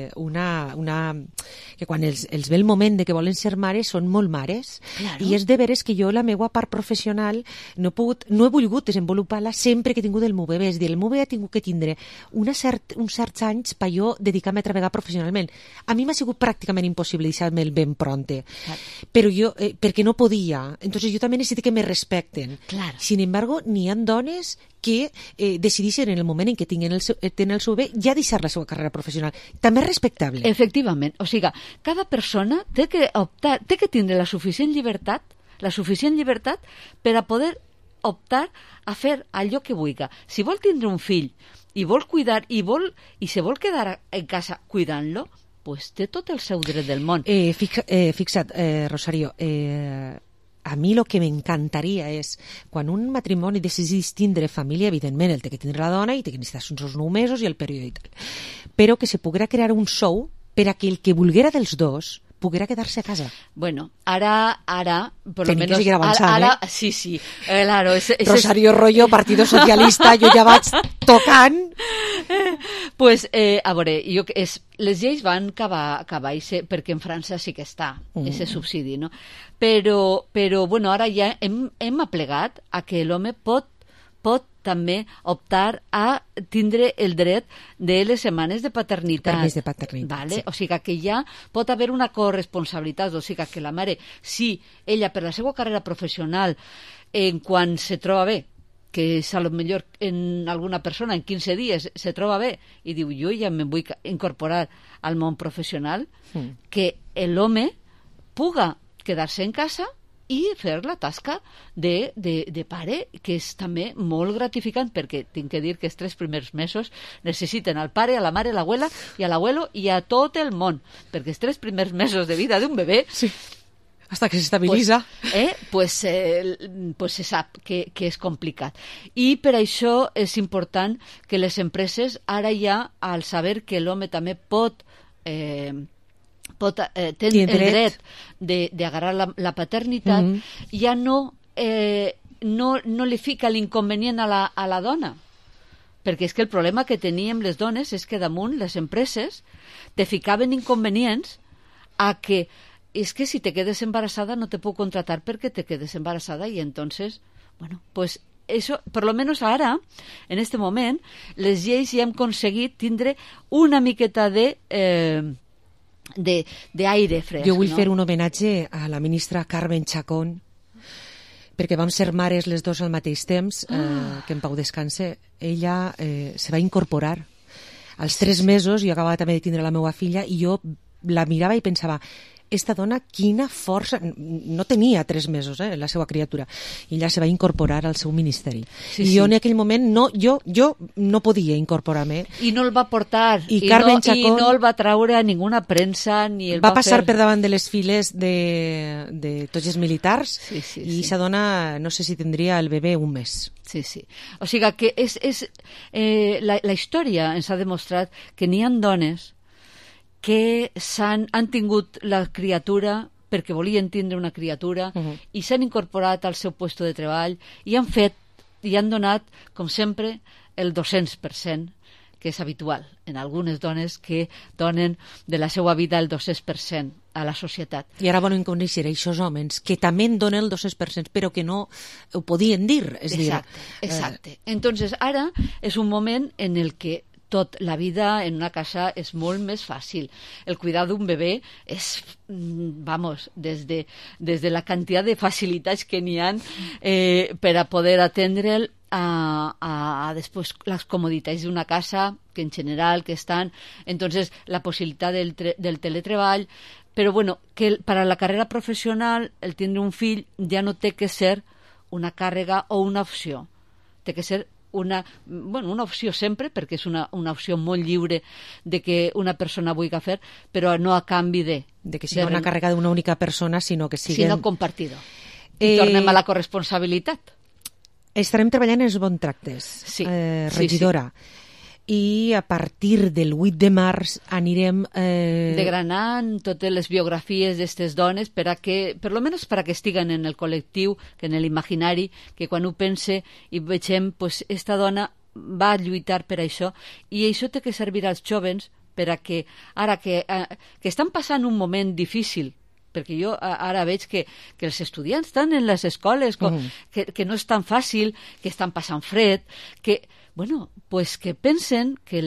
que quan els ve el moment de que volen ser mares, són molt mares. Claro. I és de veres que jo la meva part professional no he volgut desenvolupar-la sempre que he tingut el meu bebè. És dir, el meu bebè ha tingut que tindre uns certs anys per jo dedicar-me a treballar professionalment. A mi m'ha sigut pràcticament impossible deixar-me'l ben pronte. Però jo, perquè no podia. Entonces jo també necessito que me respecten. Claro. Sin embargo, n'hi ha dones que decideixen en el moment en què tenen el seu bebè ja deixar la seva carrera professional. També és respectable. Efectivament. O sigui, cada persona té que optar, té que tindre la suficient llibertat per a poder optar a fer allò que vulgui. Si vol tindre un fill i vol cuidar i se vol quedar en casa cuidant-lo, pues té tot el seu dret del món. Fixa't, Rosario, a mi el que m'encantaria és, quan un matrimoni decidís tindre família, evidentment el té que tindre la dona i té que necessitar uns 9 mesos i el període i tal, però que se poguera crear un sou per a que el que volguera dels dos poguera quedar-se a casa. Bueno, ara por lo Tenim menos... que seguir avançant, ara, sí, claro. Rosario Rollo, Partido Socialista, jo ja vaig tocant. Pues, a veure, les lleis van acabar perquè en França sí que està, ese subsidi, no? Però bueno, ara ja hem aplegat a que l'home pot també optar a tindre el dret de les setmanes de paternitat. Permís de paternitat, vale? sí. O sigui que ja pot haver una corresponsabilitat, o sigui que la mare, si ella per la seva carrera professional, quan se troba bé, que és a lo millor en alguna persona en 15 dies se troba bé i diu jo ja me vull incorporar al món professional, que l'home puga quedar-se en casa i fer la tasca de pare, que és també molt gratificant, perquè tinc que dir que els 3 primers mesos necessiten al pare, a la mare, a l'abuela i a l'abuelo i a tot el món, perquè els 3 primers mesos de vida d'un bebè, sí, hasta que s'estabilitza, pues se sap que és complicat. I per això és important que les empreses ara ja, al saber que l'home també pot té el dret d'agarrar la paternitat, ja no li fica l'inconvenient a la dona, perquè és que el problema que teníem les dones és que damunt les empreses te ficaven inconvenients a que és que si te quedes embarassada no te puc contratar perquè te quedes embarassada i entonces, bueno, pues eso, por lo menos ara, en este moment, les lleis ja hem aconseguit tindre una miqueta d'aire fresc. Jo vull fer un homenatge a la ministra Carmen Chacón, perquè vam ser mares les dos al mateix temps, que en pau descanse. Ella se va incorporar. Als 3 mesos jo acabava també de tindre la meva filla i jo la mirava i pensava, esta dona quina força, no tenia 3 mesos la seva criatura, i ella se va incorporar al seu ministeri, i jo en aquell moment jo no podia incorporar-me i no el va portar i no el va traure a ninguna premsa ni el va passar per davant de les files de tots els militars i sa dona no sé si tindria el bebè un mes. Sí. O sigui que la història ens ha demostrat que n'hi ha dones que han tingut la criatura perquè volien tindre una criatura i s'han incorporat al seu puesto de treball i han donat, com sempre, el 200%, que és habitual en algunes dones que donen de la seva vida el 200% a la societat. I ara volen conèixer aquests homes que també en donen el 200%, però que no ho podien dir. Exacte. Entonces, ara és un moment en el que tot la vida en una casa és molt més fàcil. El cuidar d'un bebè és, vamos, des de la quantitat de facilitats que n'hi ha per a poder atendre'l a després les comoditats d'una casa, que en general que estan, entonces la possibilitat del teletreball, però bueno, que per a la carrera professional el tindre un fill ja no té que ser una càrrega o una opció, té que ser una opció sempre, perquè és una opció molt lliure de que una persona vulgui fer, però no a canvi de que sigui una càrrega d'una única persona, sinó que sigui... Sinó compartido. I tornem a la corresponsabilitat. Estarem treballant en els bons tractes, regidora. I a partir del 8 de març anirem... degranant totes les biografies d'aquestes dones per a que, per almenys per a que estiguen en el col·lectiu, que en l'imaginari, que quan ho pense i vegem, pues, esta dona va lluitar per això, i això té que servir als jovens per a que, ara que estan passant un moment difícil, perquè jo ara veig que els estudiants estan en les escoles, que no és tan fàcil, que estan passant fred, que... Bueno, pues que pensen que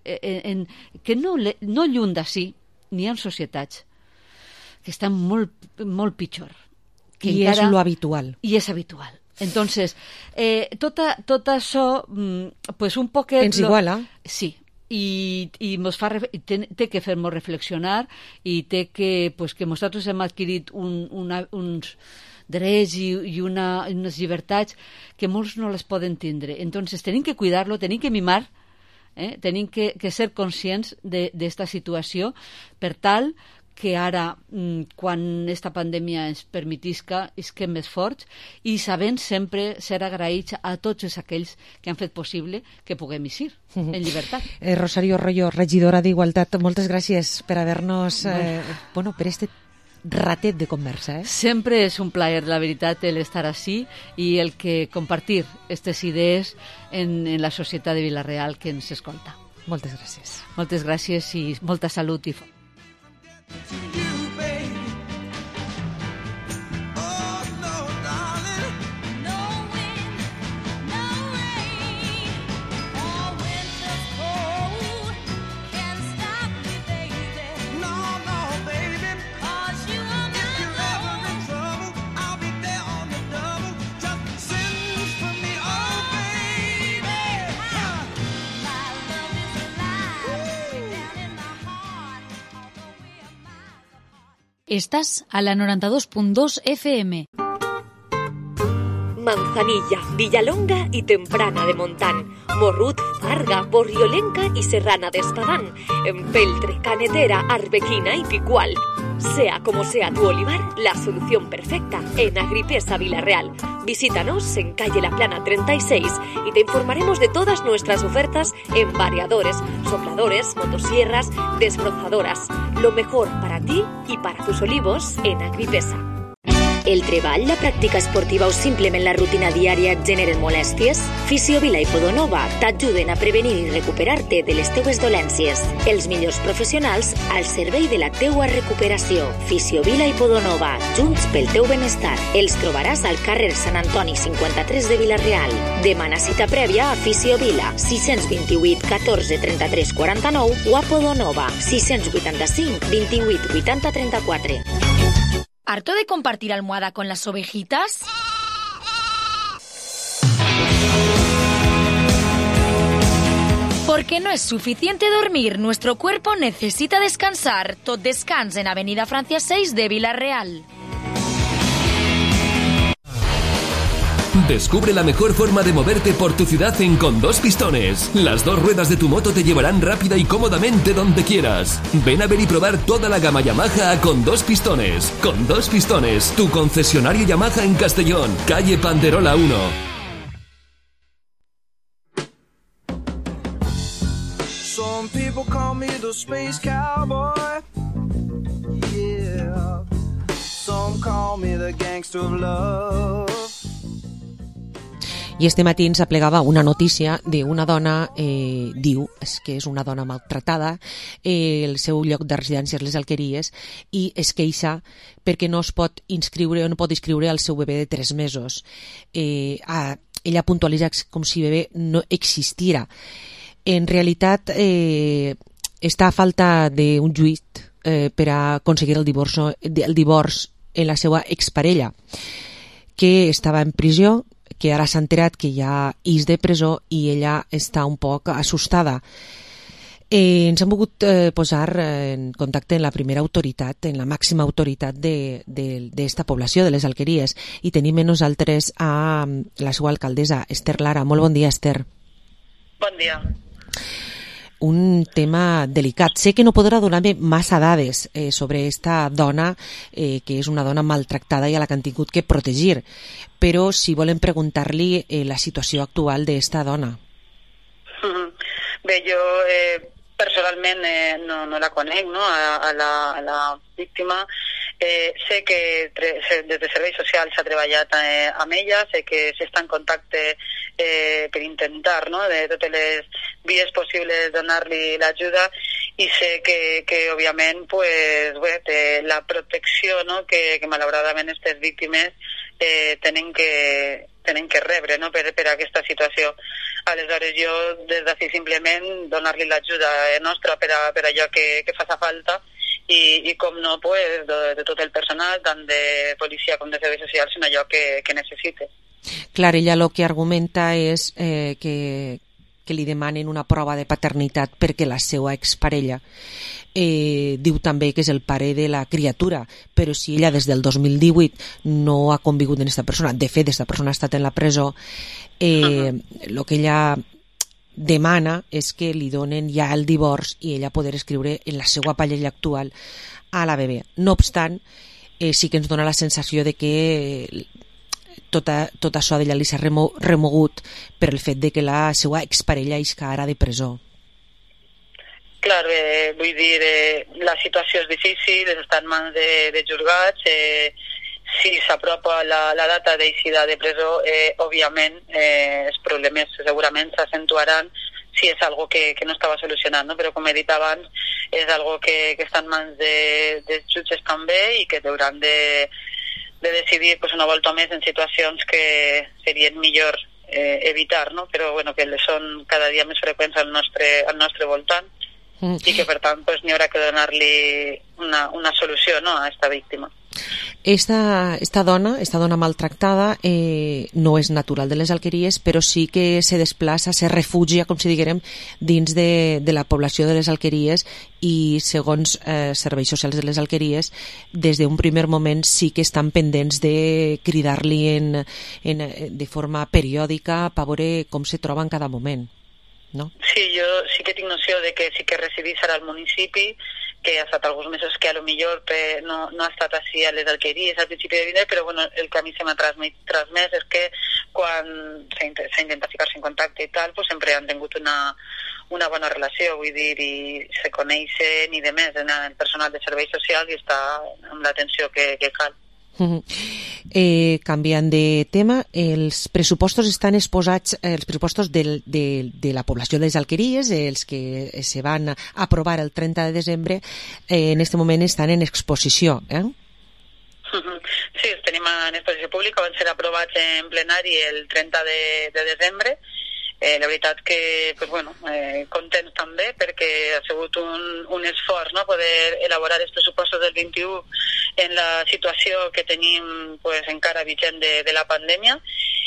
no lluny d'ací n'hi ha societats que estan molt pitjor. I encara... és lo habitual. I és habitual. Entonces, tot això, pues un poquet... Ens iguala. Sí, i mos fa té que fer-nos reflexionar i té que, pues, que nosaltres hem adquirit uns drets i unes llibertats que molts no les poden tindre. Entonces, tenim que cuidar-lo, tenim que mimar, tenim que ser conscients d'esta situació per tal que ara, quan esta pandèmia ens permetisca, isquem més forts i sabent sempre ser agraïts a tots aquells que han fet possible que puguem eixir en llibertat. Rosario Royo, regidora d'Igualtat, moltes gràcies per haver-nos... per este ratet de conversa. Sempre és un plaer, la veritat, el estar així i el que compartir aquestes idees en la societat de Vila-real que ens escolta. Moltes gràcies. Moltes gràcies i molta salut i Estás a la 92.2 FM. Manzanilla, Villalonga y Temprana de Montán, Morrut, Farga, Borriolenca y Serrana de Espadán, Empeltre, Canetera, Arbequina y Picual. Sea como sea tu olivar, la solución perfecta en Agripesa Vila-real. Visítanos en calle La Plana 36 y te informaremos de todas nuestras ofertas en variadores, sopladores, motosierras, desbrozadoras. Lo mejor para ti y para tus olivos en Agripesa. El treball, la pràctica esportiva o simplement la rutina diària et generen molèsties? Fisiovila i Podonova t'ajuden a prevenir i recuperar-te de les teues dolències. Els millors professionals al servei de la teua recuperació. Fisiovila i Podonova, junts pel teu benestar. Els trobaràs al carrer Sant Antoni 53 de Vila-real. Demana cita prèvia a Fisiovila 628 14 33 49 o a Podonova 685 28 80 34. ¿Harto de compartir almohada con las ovejitas? Porque no es suficiente dormir, nuestro cuerpo necesita descansar. Tot Descans en Avenida Francia 6 de Vila-real. Descubre la mejor forma de moverte por tu ciudad en Con Dos Pistones. Las dos ruedas de tu moto te llevarán rápida y cómodamente donde quieras. Ven a ver y probar toda la gama Yamaha a Con Dos Pistones. Con Dos Pistones, tu concesionario Yamaha en Castellón, calle Panderola 1. Some people call me the space cowboy. Yeah. Some call me the gangster of love. I este matí ens aplegava una notícia d'una dona, diu que és una dona maltratada, el seu lloc de residència és les Alqueries, i es queixa perquè no es pot inscriure o no pot inscriure el seu bebè de 3 mesos. Ella puntualitza com si bebè no existira. En realitat, està a falta d'un juit per a aconseguir el divorç en la seva exparella, que estava en presó, que ara s'ha enterat que ja és de presó i ella està un poc assustada. Ens hem volgut posar en contacte amb la primera autoritat, en la màxima autoritat d'esta població, de les Alqueries, i tenim amb nosaltres a la seva alcaldessa, Esther Lara. Molt bon dia, Esther. Bon dia. Un tema delicat. Sé que no podrà donar-me massa dades sobre esta dona, que és una dona maltractada i a la que han tingut que protegir, però si volen preguntar-li la situació actual d'esta dona. Bé, jo personalment no la conec, no? A la víctima. Sé que des de Serveis Socials s'ha treballat amb ella, sé que s'està en contacte per intentar, no?, de totes les vies possibles donar-li l'ajuda, i sé que òbviament pues, té la protecció, no?, que malauradament aquestes víctimes tenen que rebre, no?, per aquesta situació. Aleshores jo des d'ací simplement donar-li l'ajuda nostra per allò que faci falta, i com no, pues, de tot el personal, tant de policia com de serveis socials, en allò que necessite. Clar, ella el que argumenta és que li demanen una prova de paternitat perquè la seva exparella diu també que és el pare de la criatura, però si ella des del 2018 no ha convigut amb aquesta persona, de fet, aquesta persona ha estat en la presó, el que ella demana és que li donen ja el divorci i ella poder escriure en la seva parella actual a la bebè. No obstant, sí que ens dona la sensació de que tot això d'ella li s'ha remogut per el fet de que la seva exparella isca ara de presó. Clar, vull dir, la situació és difícil, està en mans de jutjats, si s'apropa la data d'eixida de presó, òbviament els problemes segurament s'accentuaran si és algo que no estava solucionant, no? Però com he dit abans, és algo que està en mans dels jutges també i que hauran de decidir pues, una volta més en situacions que serien millor evitar, no? Però bueno, que són cada dia més freqüents al nostre voltant i que per tant pues, n'hi haurà que donar-li una solució, no, a esta víctima. Esta dona maltractada no és natural de les Alqueries, però sí que se desplaça, se refugia, com si diguérem, dins de la població de les Alqueries i segons serveis socials de les Alqueries, des d'un primer moment sí que estan pendents de cridar-li de forma periòdica per veure com se troba en cada moment. No? Sí, jo sí que tinc noció de que sí que residís ara al municipi, que ha estat alguns mesos que a lo millor no ha estat així a les Alqueries al principi de vindre, però bueno, el que a mi se m'ha transmès és que quan s'ha intentat ficar-se en contacte i tal, pues sempre han tingut una bona relació, vull dir, i se coneixen i de més en el personal de serveis socials i està amb l'atenció que cal. Canviant de tema, els pressupostos estan exposats, els pressupostos de la població de les Alqueries, els que se van aprovar el 30 de desembre, en aquest moment estan en exposició. Sí, els tenim en exposició pública, van ser aprovats en plenari el 30 de desembre. La veritat que, pues bueno, contents també perquè ha sigut un esforç, no?, poder elaborar els pressupostos del 21 en la situació que tenim pues, encara vigent de la pandèmia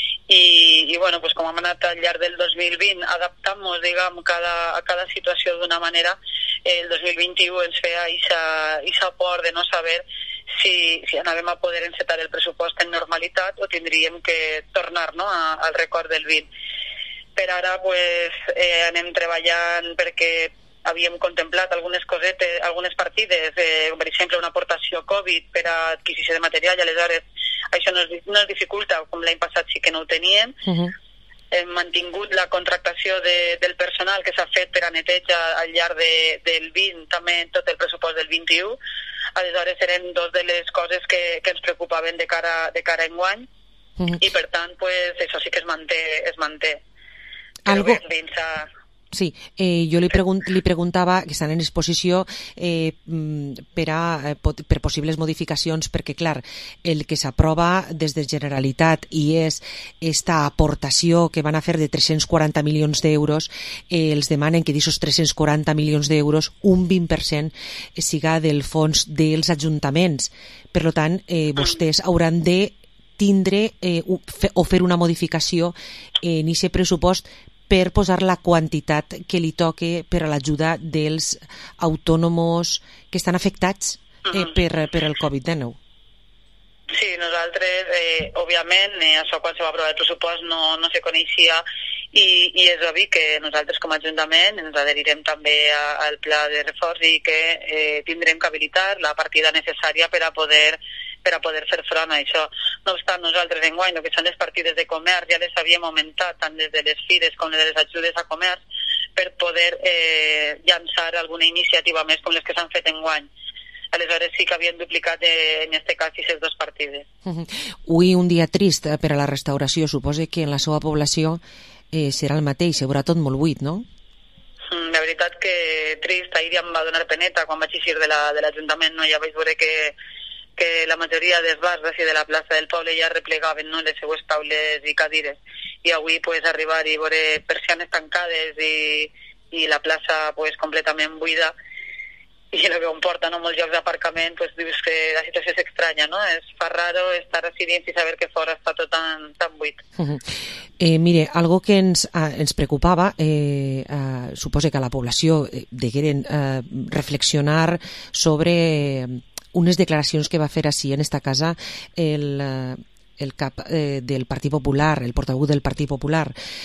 i bueno, pues, com hem anat al llarg del 2020 adaptant-nos, diguem, a cada situació d'una manera, el 2021 ens feia aquesta por de no saber si anàvem a poder encetar el pressupost en normalitat o tindríem que tornar, no?, al record del 20. Per ara pues, anem treballant perquè havíem contemplat algunes cosetes, algunes partides, per exemple una aportació Covid per a adquisició de material i aleshores això no es dificulta, com l'any passat sí que no ho teníem. Hem mantingut la contractació del personal que s'ha fet per a neteja al llarg del 20, també en tot el pressupost del 21, aleshores eren dos de les coses que ens preocupaven de cara a enguany i per tant pues, això sí que es manté. Algo... Sí, jo li preguntava que estan en exposició per possibles modificacions perquè, clar, el que s'aprova des de Generalitat i és esta aportació que van a fer de 340 milions d'euros, els demanen que d'aquests 340 milions d'euros un 20% siga del fons dels ajuntaments. Per tant, vostès hauran de tindre o fer una modificació en aquest pressupost per posar la quantitat que li toque per a l'ajuda dels autònoms que estan afectats per el Covid-19. Sí, nosaltres, òbviament, això quan se va aprovar el pressupost no se coneixia i és obvi que nosaltres com a Ajuntament ens adherirem també al pla de reforç i que tindrem que habilitar la partida necessària per a poder fer front a això. No obstant, nosaltres enguany, el que són les partides de comerç, ja les havíem augmentat tant des de les fires com de les ajudes a comerç per poder llançar alguna iniciativa més com les que s'han fet enguany. Aleshores sí que havien duplicat en aquest cas aquestes dues partides. Avui un dia trist per a la restauració, suposa que en la seva població serà el mateix, sobretot molt buit, no? La veritat que trist, ahir ja em va donar peneta quan vaig eixir de l'Ajuntament, no? Ja vaig veure que la majoria dels bars de la plaça del poble ja replegaven, no?, les seues taules i cadires. I avui pues, arribar i veure persianes tancades i la plaça pues, completament buida i el que comporta, no?, molts llocs d'aparcament, pues, dius que la situació és estranya, no? Es fa raro estar així dins i saber que fora està tot tan buit. Mire, algo que ens preocupava, suposa que a la població degueren reflexionar sobre unes declaracions que va fer així en esta casa el el cap del Partit Popular, el portaveu del Partit Popular,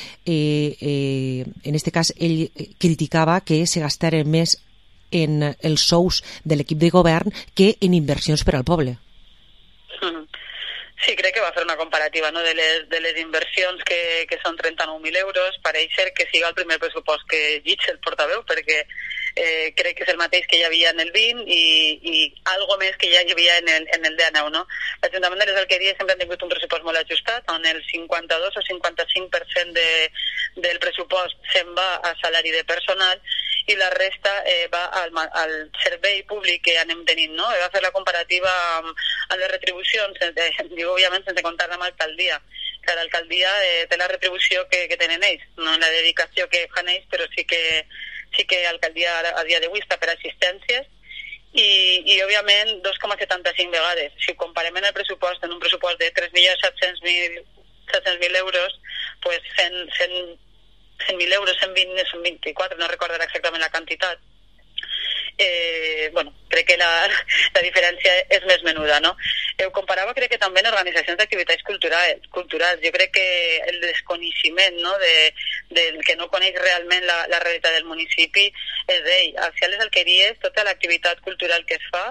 en este cas ell criticava que se gastaren més en els sous de l'equip de govern que en inversions per al poble. Sí, crec que va fer una comparativa, no? de les inversions que són 39.000 euros. Pareix ser que siga el primer pressupost que llig el portaveu, perquè crec que és el mateix que hi havia en el 20 i algo més que ja hi havia en el 19, no? L'Ajuntament de les Alqueries sempre han tingut un pressupost molt ajustat, on el 52 o 55% del pressupost se'n va a salari de personal i la resta va al servei públic que anem tenint, no? Va fer la comparativa amb les retribucions, diu, òbviament, sense comptar amb l'alcaldia. Que l'alcaldia té la retribució que tenen ells, no la dedicació que fan ells, però sí que l'alcaldia a dia d'avui està per assistències i òbviament 2,75 vegades. Si ho comparem en el pressupost, en un pressupost de 3.700.000 euros, pues 100.000 euros, 120, 124, no recordo exactament la quantitat. Crec que la diferència és més menuda, no? Ho comparava, crec que també en organitzacions d'activitats culturals. Jo crec que el desconeixement, no?, del que no coneix realment la realitat del municipi és d'ell. A les Alqueries, tota l'activitat cultural que es fa,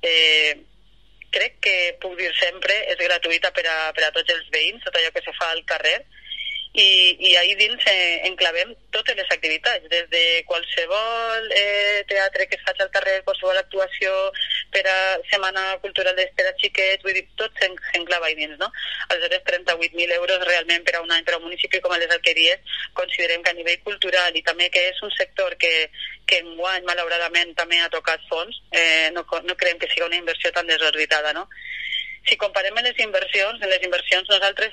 crec que puc dir sempre, és gratuïta per a tots els veïns, tot allò que se fa al carrer, i ahir dins enclavem totes les activitats, des de qualsevol teatre que es faci al carrer, qualsevol actuació per a Setmana Cultural per a xiquets, vull dir, tot s'enclava ahir dins, no? Aleshores, 38.000 euros realment per a un any, per a un municipi com les Alqueries, considerem que a nivell cultural i també que és un sector que enguany, malauradament, també ha tocat fons, no creiem que sigui una inversió tan desorbitada, no? Si comparem en les inversions nosaltres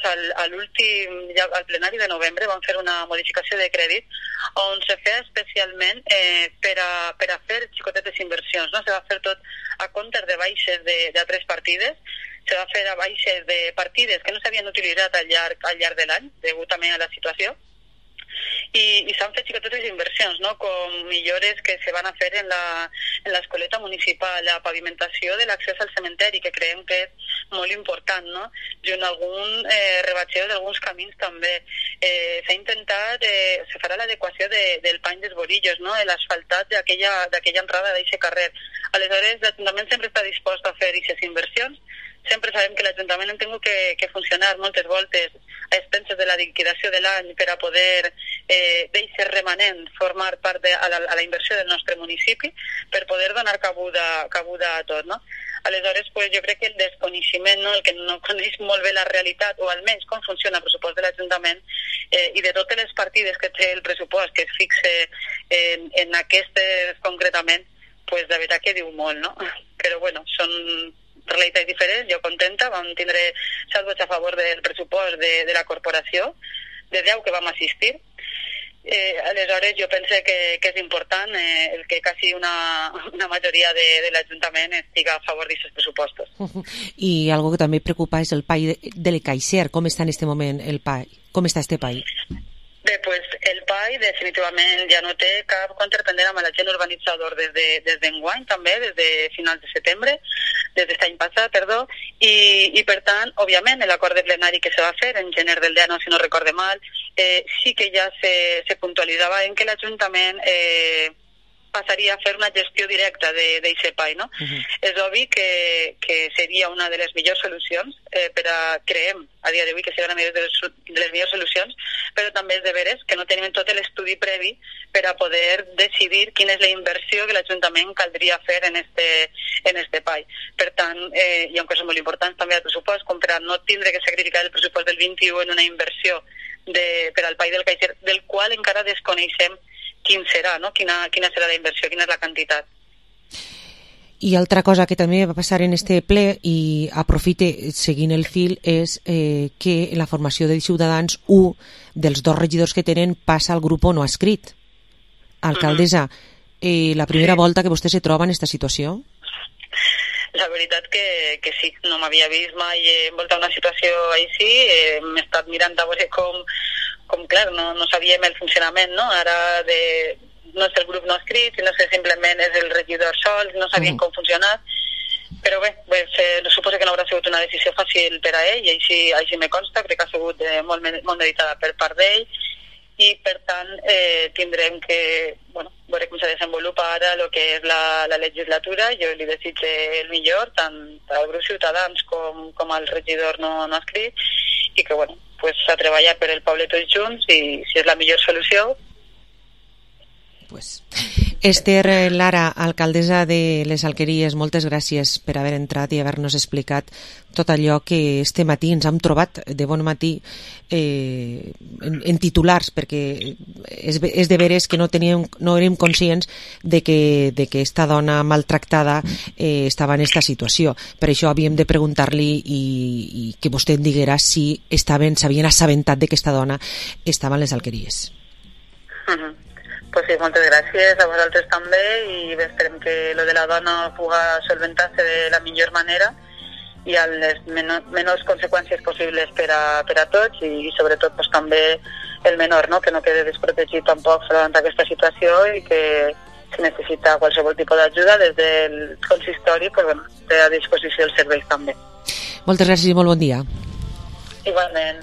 al plenari de novembre vam fer una modificació de crèdit on se feia especialment per a fer xicotetes inversions, no? Se va fer tot a comptes de baixes de 3 partides, se va fer a baixes de partides que no s'havien utilitzat al llarg de l'any, degut també a la situació, i s'han fet xicotetes inversions, no?, com millores que se van a fer en l'escoleta municipal, la pavimentació de l'accés al cementeri, que creiem que és molt important, no?, junt a algun rebatxeu d'alguns camins també. S'ha intentat, se farà l'adequació del pany dels Borillos, no?, l'asfaltat d'aquella entrada d'aquest carrer. Aleshores, l'Ajuntament sempre està dispost a fer aquestes inversions. Sempre sabem que l'Ajuntament ha tingut que funcionar moltes voltes a expenses de la liquidació de l'any per a poder deixar remanent formar part de la inversió del nostre municipi per poder donar cabuda a tot, no? Aleshores, pues, jo crec que el desconeixement, no?, el que no coneix molt bé la realitat, o almenys com funciona el pressupost de l'Ajuntament i de totes les partides que té el pressupost, que es fixe en aquestes concretament, pues, de veritat que diu molt, no? Però, bueno, són realitats diferents. Jo contenta, vam tindre 7 vots a favor del pressupost de la corporació, de 10 que vam assistir. Aleshores, jo pense que és important el que quasi una majoria de l'Ajuntament estigui a favor d'aquests pressupostos. I algo que també preocupa és el PAI de l'Ecaixer. Com està en aquest moment el PAI? Com està este PAI? Bé, pues el PAI definitivament ja no té cap contratender amb l'agent urbanitzador des d'enguany també, des de finals de setembre, des d'aquest any passat, perdó, i per tant, òbviament, l'acord de plenari que se va fer en gener del 19, si no recorde mal, sí que ja se puntualitzava en que l'Ajuntament passaria a fer una gestió directa d'aquest PAI, no? És obvi que seria una de les millors solucions per a, creiem, a dia d'avui que seria una de les millors solucions, però també és de veres que no tenim tot l'estudi previ per a poder decidir quina és la inversió que l'Ajuntament caldria fer en este PAI. Per tant, hi ha coses molt importants també al pressupost, com per a no tindre que sacrificar el pressupost del 21 en una inversió per al PAI del Caixer, del qual encara desconeixem quin serà, no? Quina serà la inversió, quina és la quantitat. I altra cosa que també va passar en este ple, i aprofite seguint el fil, és que en la formació de Ciutadans, un dels 2 regidors que tenen passa al grup no escrit. Alcaldessa, la primera volta que vostè se troba en aquesta situació? La veritat que sí, no m'havia vist mai envoltar una situació així, m'he estat mirant a veure com clar, no sabíem el funcionament, no? Ara no és el grup no escrit, sinó que simplement és el regidor sol, no sabíem com funcionar. Però bé, suposo que no haurà sigut una decisió fàcil per a ell, i així me consta, crec que ha sigut molt meditada per part d'ell, i per tant tindrem que veure com se desenvolupa ara el que és la legislatura. Jo li desitjo el millor tant al grup Ciutadans com al regidor no adscrit, i que pues a treballar per el poble tots junts, i si és la millor solució. Pues Esther Lara, alcaldessa de les Alqueries, moltes gràcies per haver entrat i haver-nos explicat tot allò que este matí ens hem trobat de bon matí en titulars, perquè és de veres que no érem conscients de que esta dona maltractada estava en esta situació. Per això havíem de preguntar-li i que vostè en diguera si s'havien assabentat de que esta dona estava en les Alqueries. Pues sí, moltes gràcies a vosaltres també, i esperem que lo de la dona puga solventar-se de la millor manera i amb les menors conseqüències possibles per a tots, i sobretot pues, també el menor, no? Que no quede desprotegit tampoc davant d'aquesta situació, i que si necessita qualsevol tipus d'ajuda des del consistori, pues, té a disposició els serveis també. Moltes gràcies i molt bon dia. Igualment.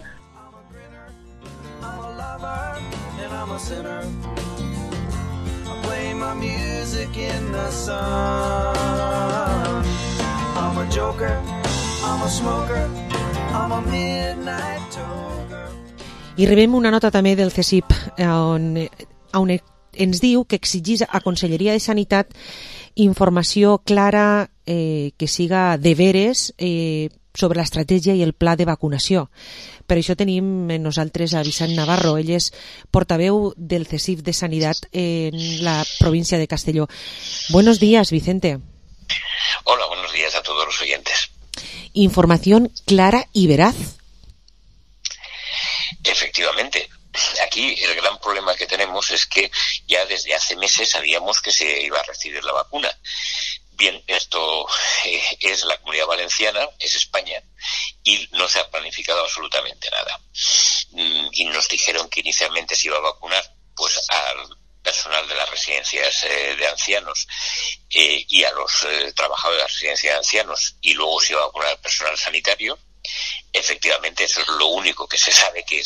Play my music in the sun. I'm a joker, I'm a smoker, I'm a midnight toker. I rebem una nota també del CSIP on ens diu que exigís a Conselleria de Sanitat informació clara que siga de veres sobre l'estratègia i el pla de vacunació. Per això tenim nosaltres a Vicent Navarro, ell és portaveu del CSIF de Sanidad en la provincia de Castelló. Buenos días, Vicente. Hola, buenos días a todos los oyentes. Información clara y veraz. Efectivamente. Aquí el gran problema que tenemos es que ya desde hace meses sabíamos que se iba a recibir la vacuna. Bien, esto es la Comunidad Valenciana, es España, y no se ha planificado absolutamente nada. Y nos dijeron que inicialmente se iba a vacunar pues al personal de las residencias de ancianos y a los trabajadores de las residencias de ancianos, y luego se iba a vacunar al personal sanitario. Efectivamente, eso es lo único que se sabe que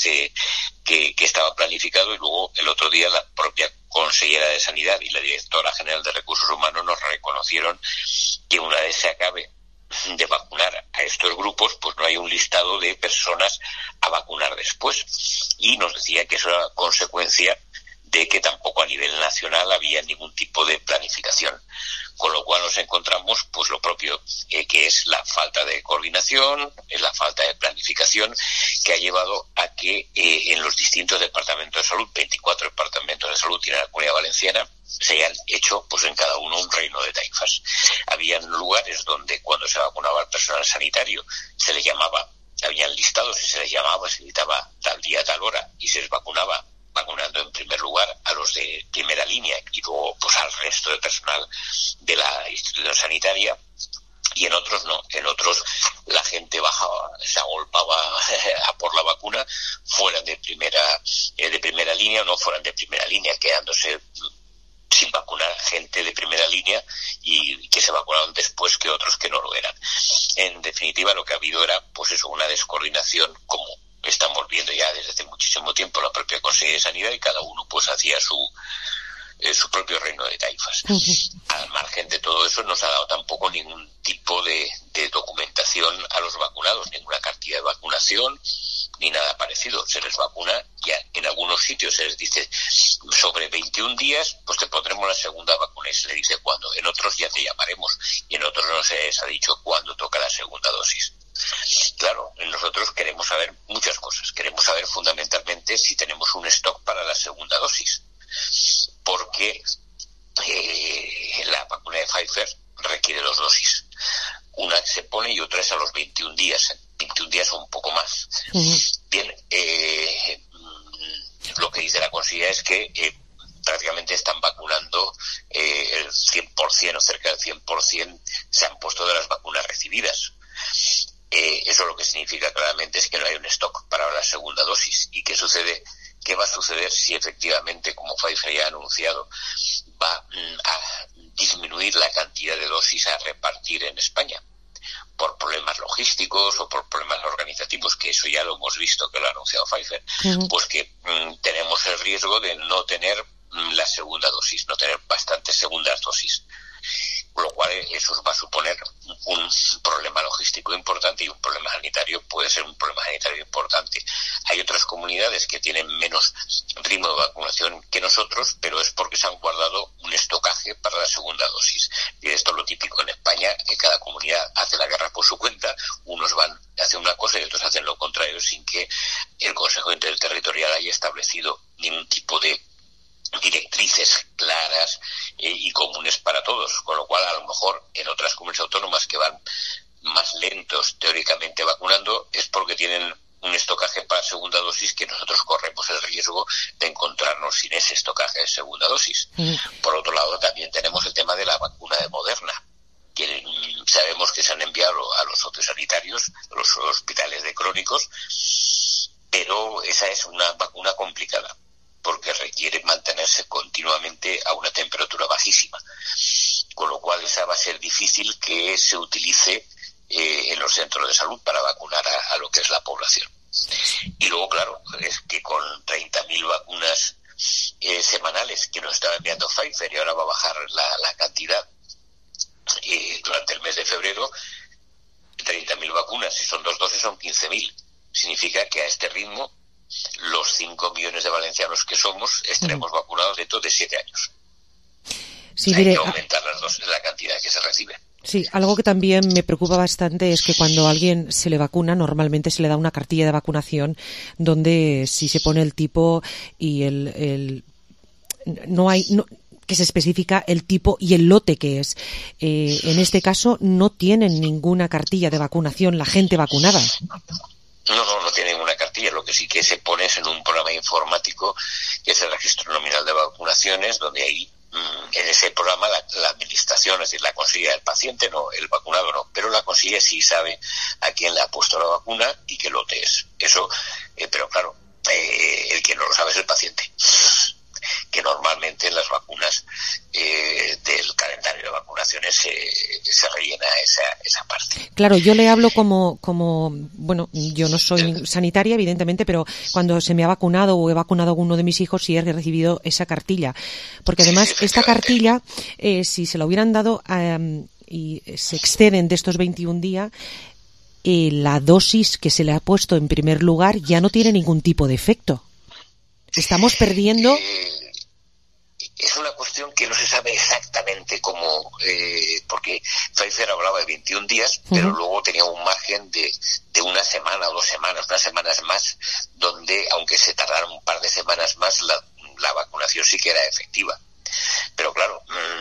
estaba planificado, y luego el otro día la propia consellera de Sanidad y la directora general de Recursos Humanos nos reconocieron que una vez se acabe de vacunar a estos grupos, pues no hay un listado de personas a vacunar después, y nos decía que eso era consecuencia de que tampoco a nivel nacional había ningún tipo de planificación, con lo cual nos encontramos pues lo propio, que es la falta de coordinación, la falta de planificación, que ha llevado a que en los distintos departamentos de salud, 24 departamentos de salud tiene la Comunidad Valenciana, se hayan hecho pues en cada uno un reino de taifas. Habían lugares donde cuando se vacunaba al personal sanitario se les llamaba, habían listados y se les llamaba, se citaba tal día, tal hora, y se les vacunando en primer lugar a los de primera línea y luego pues al resto del personal de la institución sanitaria, y en otros no, en otros la gente bajaba, se agolpaba a por la vacuna, fueran de primera línea o no fueran de primera línea, quedándose sin vacunar gente de primera línea y que se vacunaron después que otros que no lo eran. En definitiva, lo que ha habido era pues eso, una descoordinación como estamos viendo ya desde hace muchísimo tiempo la propia Consejería de Sanidad, y cada uno pues hacía su propio reino de taifas. Al margen de todo eso, no se ha dado tampoco ningún tipo de documentación a los vacunados, ninguna cartilla de vacunación ni nada parecido. Se les vacuna, ya en algunos sitios se les dice sobre 21 días pues te pondremos la segunda vacuna, y se le dice cuándo. En otros ya te llamaremos, y en otros no se les ha dicho cuándo toca la segunda dosis. Claro, nosotros queremos saber muchas cosas. Queremos saber fundamentalmente si tenemos un stock para la segunda dosis, porque la vacuna de Pfizer requiere 2 dosis. Una se pone y otra es a los 21 días. 21 días o un poco más. Bien, lo que dice la consejera es que prácticamente están vacunando el 100% o cerca del 100% se han puesto de las vacunas recibidas. Eso lo que significa claramente es que no hay un stock para la segunda dosis. ¿Y qué sucede? ¿Qué va a suceder si efectivamente, como Pfizer ya ha anunciado, va a disminuir la cantidad de dosis a repartir en España, por problemas logísticos o por problemas organizativos, que eso ya lo hemos visto, que lo ha anunciado Pfizer, pues que tenemos el riesgo de no tener la segunda dosis, no tener bastantes segundas dosis. Con lo cual eso va a suponer un problema logístico importante y un problema sanitario, puede ser un problema sanitario importante. Hay otras comunidades que tienen menos ritmo de vacunación que nosotros, pero es porque se han guardado un estocaje para la segunda dosis. Y esto es lo típico en España, que cada comunidad hace la guerra por su cuenta, unos van a hacer una cosa y otros hacen lo contrario, sin que el Consejo Interterritorial haya establecido ningún tipo de directrices claras y comunes para todos, con lo cual a lo mejor en otras comunidades autónomas que van más lentos teóricamente vacunando es porque tienen un estocaje para segunda dosis, que nosotros corremos el riesgo de encontrarnos sin ese estocaje de segunda dosis. Por otro lado, también tenemos el tema de la vacuna de Moderna, que sabemos que se han enviado a los sociosanitarios, a los hospitales de crónicos, pero esa es una vacuna complicada, porque requiere mantenerse continuamente a una temperatura bajísima, con lo cual esa va a ser difícil que se utilice en los centros de salud para vacunar a lo que es la población. Y luego, claro, es que con 30.000 vacunas semanales que nos estaba enviando Pfizer, y ahora va a bajar la cantidad durante el mes de febrero, 30.000 vacunas, si son 2 dosis son 15.000. Significa que a este ritmo los 5 millones de valencianos que somos estaremos vacunados dentro de 7 años. Sí, hay que aumentar la cantidad que se recibe. Sí, algo que también me preocupa bastante es que cuando a alguien se le vacuna, normalmente se le da una cartilla de vacunación donde si se pone el tipo y que se especifica el tipo y el lote que es. En este caso no tienen ninguna cartilla de vacunación la gente vacunada. No tiene ninguna cartilla. Lo que sí que se pone es en un programa informático que es el Registro Nominal de Vacunaciones, donde ahí en ese programa la administración, es decir, la consejera del paciente, no, el vacunado no, pero la consejera sí sabe a quién le ha puesto la vacuna y qué lote es. Eso, pero claro, el que no lo sabe es el paciente, que normalmente en las vacunas del calendario de vacunaciones se rellena esa parte. Claro, yo le hablo como bueno, yo no soy sanitaria, evidentemente, pero cuando se me ha vacunado o he vacunado a alguno de mis hijos, sí he recibido esa cartilla. Porque además, esta cartilla, si se la hubieran dado y se exceden de estos 21 días, la dosis que se le ha puesto en primer lugar ya no tiene ningún tipo de efecto. Estamos perdiendo... Es una cuestión que no se sabe exactamente cómo, porque Pfizer hablaba de 21 días, pero luego tenía un margen de una semana o 2 semanas, unas semanas más, donde, aunque se tardaron un par de semanas más, la vacunación sí que era efectiva. Pero claro,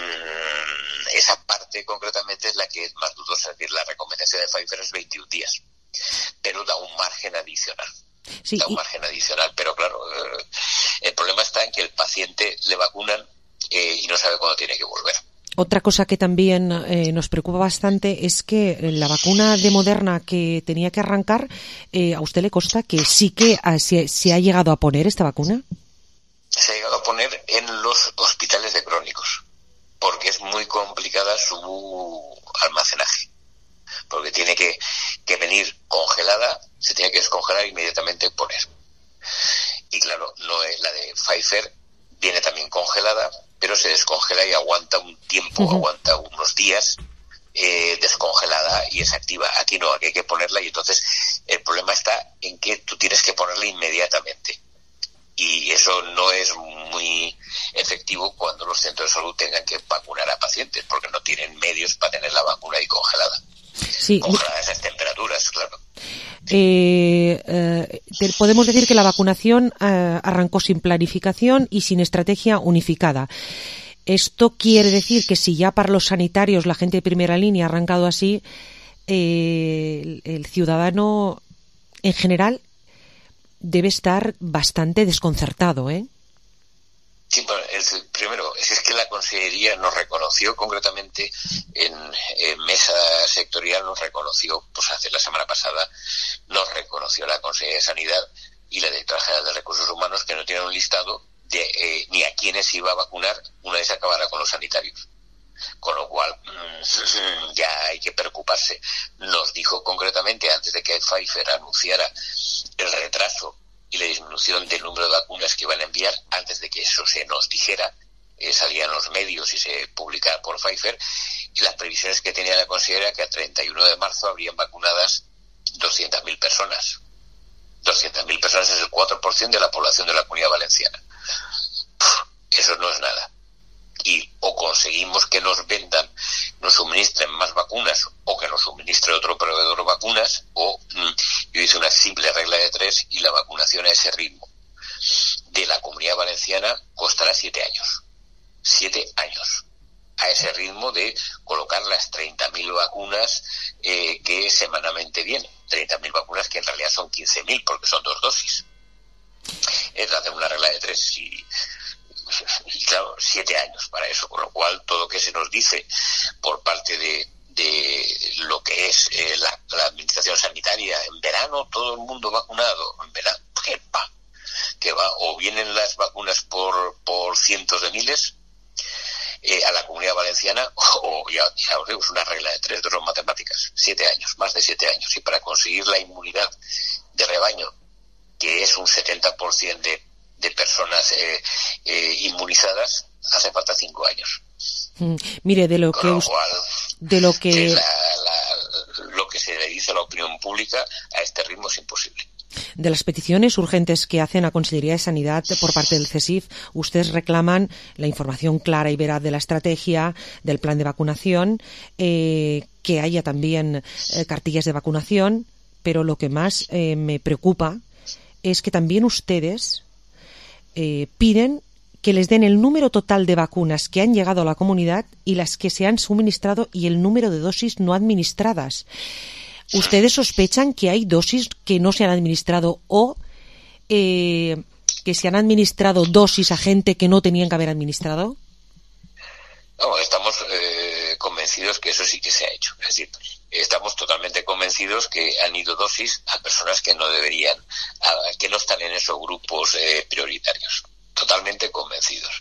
esa parte concretamente es la que es más dudosa, es decir, la recomendación de Pfizer es 21 días, pero da un margen adicional. Sí, da un margen adicional, pero claro, el problema está en que el paciente le vacunan y no sabe cuándo tiene que volver. Otra cosa que también nos preocupa bastante es que la vacuna de Moderna que tenía que arrancar, ¿a usted le consta que sí que se ha llegado a poner esta vacuna? Se ha llegado a poner en los hospitales de crónicos, porque es muy complicada su almacenaje, porque tiene que venir congelada, se tiene que descongelar e inmediatamente poner. Y claro, no es la de Pfizer, viene también congelada, pero se descongela y aguanta un tiempo, aguanta unos días descongelada y es activa. Aquí no, aquí hay que ponerla, y entonces el problema está en que tú tienes que ponerla inmediatamente. Y eso no es muy efectivo cuando los centros de salud tengan que vacunar a pacientes, porque no tienen medios para tener la vacuna ahí congelada. Sí. Congelada a esas temperaturas, claro. Podemos decir que la vacunación arrancó sin planificación y sin estrategia unificada. Esto quiere decir que si ya para los sanitarios, la gente de primera línea, ha arrancado así, el ciudadano en general debe estar bastante desconcertado, ¿eh? Sí, bueno, primero, es que la Consellería nos reconoció concretamente en mesa sectorial, nos reconoció, pues hace la semana pasada, nos reconoció la Consellería de Sanidad y la Directora General de Recursos Humanos que no tienen un listado de ni a quiénes iba a vacunar una vez acabara con los sanitarios. con lo cual ya hay que preocuparse. Nos dijo concretamente, antes de que Pfizer anunciara el retraso y la disminución del número de vacunas que iban a enviar, antes de que eso se nos dijera, salían los medios y se publicara por Pfizer, y las previsiones que tenía la consejera que a 31 de marzo habrían vacunadas 200.000 personas. 200.000 personas es el 4% de la población de la Comunidad Valenciana. Eso no es nada. Y o conseguimos que nos vendan, nos suministren más vacunas, o que nos suministre otro proveedor vacunas, o yo hice una simple regla de 3 y la vacunación a ese ritmo de la Comunidad Valenciana costará 7 años. 7 años. A ese ritmo de colocar las 30.000 vacunas que semanalmente vienen. 30.000 vacunas que en realidad son 15.000 porque son 2 dosis. Es hacer una regla de 3 y claro, 7 años para eso, con lo cual todo lo que se nos dice por parte de lo que es la administración sanitaria, en verano todo el mundo vacunado, en verano, que va, o vienen las vacunas por cientos de miles a la Comunidad Valenciana, o ya os digo, es una regla de 3, 2 son matemáticas, 7 años, más de 7 años, y para conseguir la inmunidad de rebaño, que es un 70% de personas inmunizadas, hace falta 5 años. Mire, lo que se le dice a la opinión pública a este ritmo es imposible. De las peticiones urgentes que hacen a Consellería de Sanidad por parte del CSIF, ustedes reclaman la información clara y veraz de la estrategia, del plan de vacunación, que haya también cartillas de vacunación, pero lo que más me preocupa es que también ustedes piden que les den el número total de vacunas que han llegado a la comunidad y las que se han suministrado y el número de dosis no administradas. ¿Ustedes sospechan que hay dosis que no se han administrado o que se han administrado dosis a gente que no tenían que haber administrado? No, estamos convencidos que eso sí que se ha hecho. Es decir, estamos totalmente convencidos que han ido dosis a personas que no deberían, que no están en esos grupos prioritarios. Totalmente convencidos.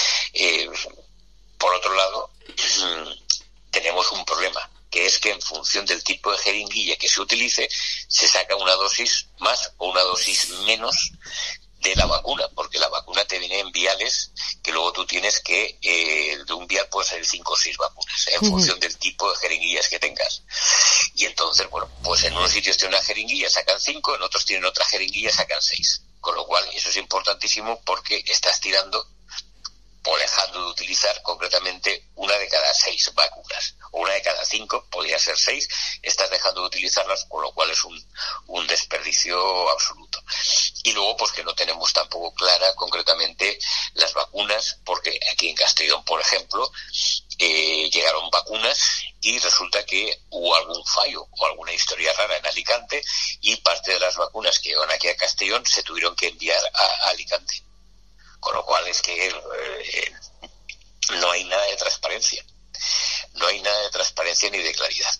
Por otro lado, tenemos un problema, que es que en función del tipo de jeringuilla que se utilice, se saca una dosis más o una dosis menos de la vacuna, porque la vacuna te viene en viales que luego tú tienes que, de un vial puede salir 5 o 6 vacunas, en función del tipo de jeringuillas que tengas. Y entonces, bueno, pues en unos sitios tienen una jeringuilla, sacan 5, en otros tienen otra jeringuilla, sacan 6. Con lo cual, eso es importantísimo porque estás tirando o dejando de utilizar concretamente una de cada 6 vacunas, o una de cada 5, podría ser 6, estás dejando de utilizarlas, con lo cual es un desperdicio absoluto. Y luego, pues que no tenemos tampoco clara concretamente las vacunas, porque aquí en Castellón, por ejemplo, llegaron vacunas y resulta que hubo algún fallo o alguna historia rara en Alicante y parte de las vacunas que llegan aquí a Castellón se tuvieron que enviar a Alicante. Con lo cual es que no hay nada de transparencia. No hay nada de transparencia ni de claridad.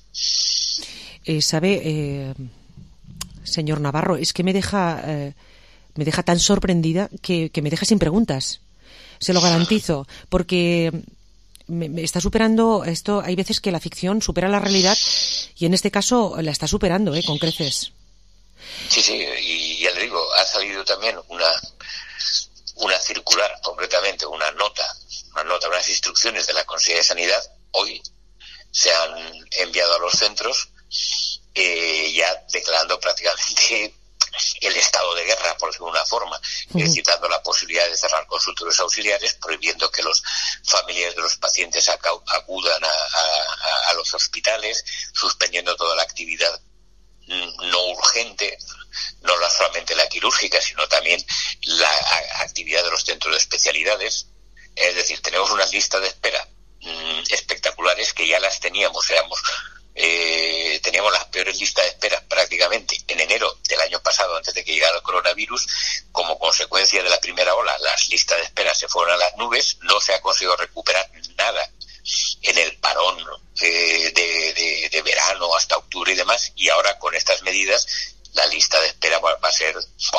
Señor Navarro, es que me deja tan sorprendida que me deja sin preguntas. Se lo garantizo, porque me está superando esto. Hay veces que la ficción supera la realidad y en este caso la está superando, con creces. Sí, y ya le digo, ha salido también una circular, concretamente unas instrucciones de la Consejería de Sanidad. Hoy se han enviado a los centros ya declarando prácticamente el estado de guerra, por decirlo de una forma, citando la posibilidad de cerrar consultorios auxiliares, prohibiendo que los familiares de los pacientes acudan a los hospitales, suspendiendo toda la actividad no urgente, no solamente la quirúrgica, sino también la actividad de los centros de especialidades. Es decir, tenemos unas listas de espera espectaculares que ya las teníamos, teníamos las peores listas de espera prácticamente en enero del año pasado, antes de que llegara el coronavirus. Como consecuencia de la primera ola, las listas de espera se fueron a las nubes, no se ha conseguido recuperar nada en el parón de verano hasta octubre y demás, y ahora con estas medidas la lista de espera va a ser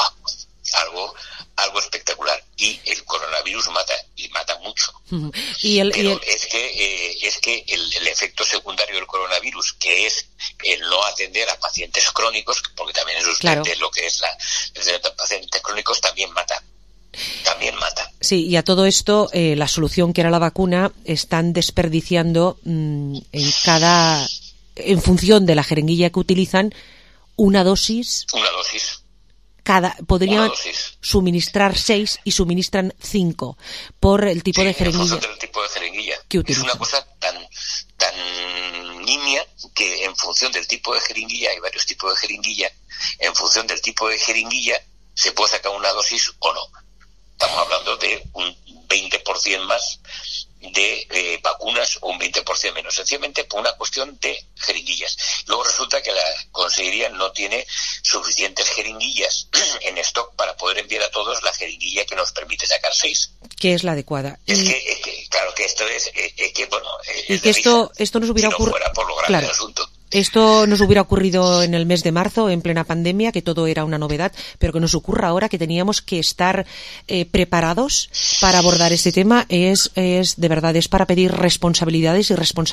algo espectacular. Y el coronavirus mata, y mata mucho. Es que el efecto secundario del coronavirus, que es el no atender a pacientes crónicos, porque también es usted de lo que es la pacientes crónicos, también mata. Sí, y a todo esto, la solución que era la vacuna, están desperdiciando en función de la jeringuilla que utilizan, una dosis. Podrían suministrar 6 y suministran 5 por el tipo de jeringuilla. Del tipo de jeringuilla. Que es una cosa tan nimia que en función del tipo de jeringuilla, hay varios tipos de jeringuilla, en función del tipo de jeringuilla se puede sacar una dosis o no. Estamos hablando de un 20% más de vacunas o un 20% menos, sencillamente por una cuestión de jeringuillas. Luego resulta que la consejería no tiene suficientes jeringuillas en stock para poder enviar a todos la jeringuilla que nos permite sacar 6. Que es la adecuada. Es que claro que esto es que bueno, y que esto nos hubiera ocurrido, fuera por lo grave del asunto. Esto nos hubiera ocurrido en el mes de marzo, en plena pandemia, que todo era una novedad, pero que nos ocurra ahora, que teníamos que estar preparados para abordar este tema, es de verdad, es para pedir responsabilidades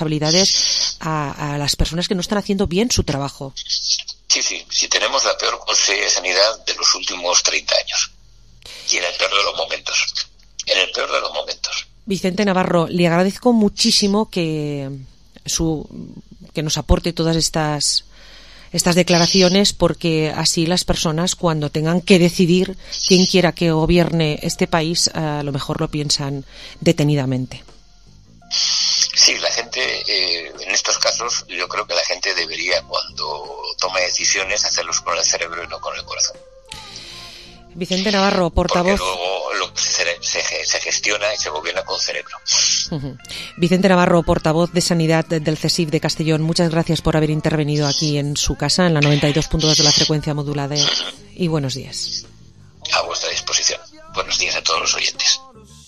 a las personas que no están haciendo bien su trabajo. Sí, tenemos la peor consejería de sanidad de los últimos 30 años. Y en el peor de los momentos. Vicente Navarro, le agradezco muchísimo que nos aporte todas estas declaraciones, porque así las personas, cuando tengan que decidir quién quiera que gobierne este país, a lo mejor lo piensan detenidamente. Sí, la gente, en estos casos, yo creo que la gente debería, cuando tome decisiones, hacerlos con el cerebro y no con el corazón. Vicente Navarro, portavoz. Porque luego se gestiona y se gobierna con cerebro. Vicente Navarro, portavoz de Sanidad del CSIC de Castellón, muchas gracias por haber intervenido aquí en su casa, en la 92.2 de la frecuencia modulada, y buenos días. A vuestra disposición. Buenos días a todos los oyentes.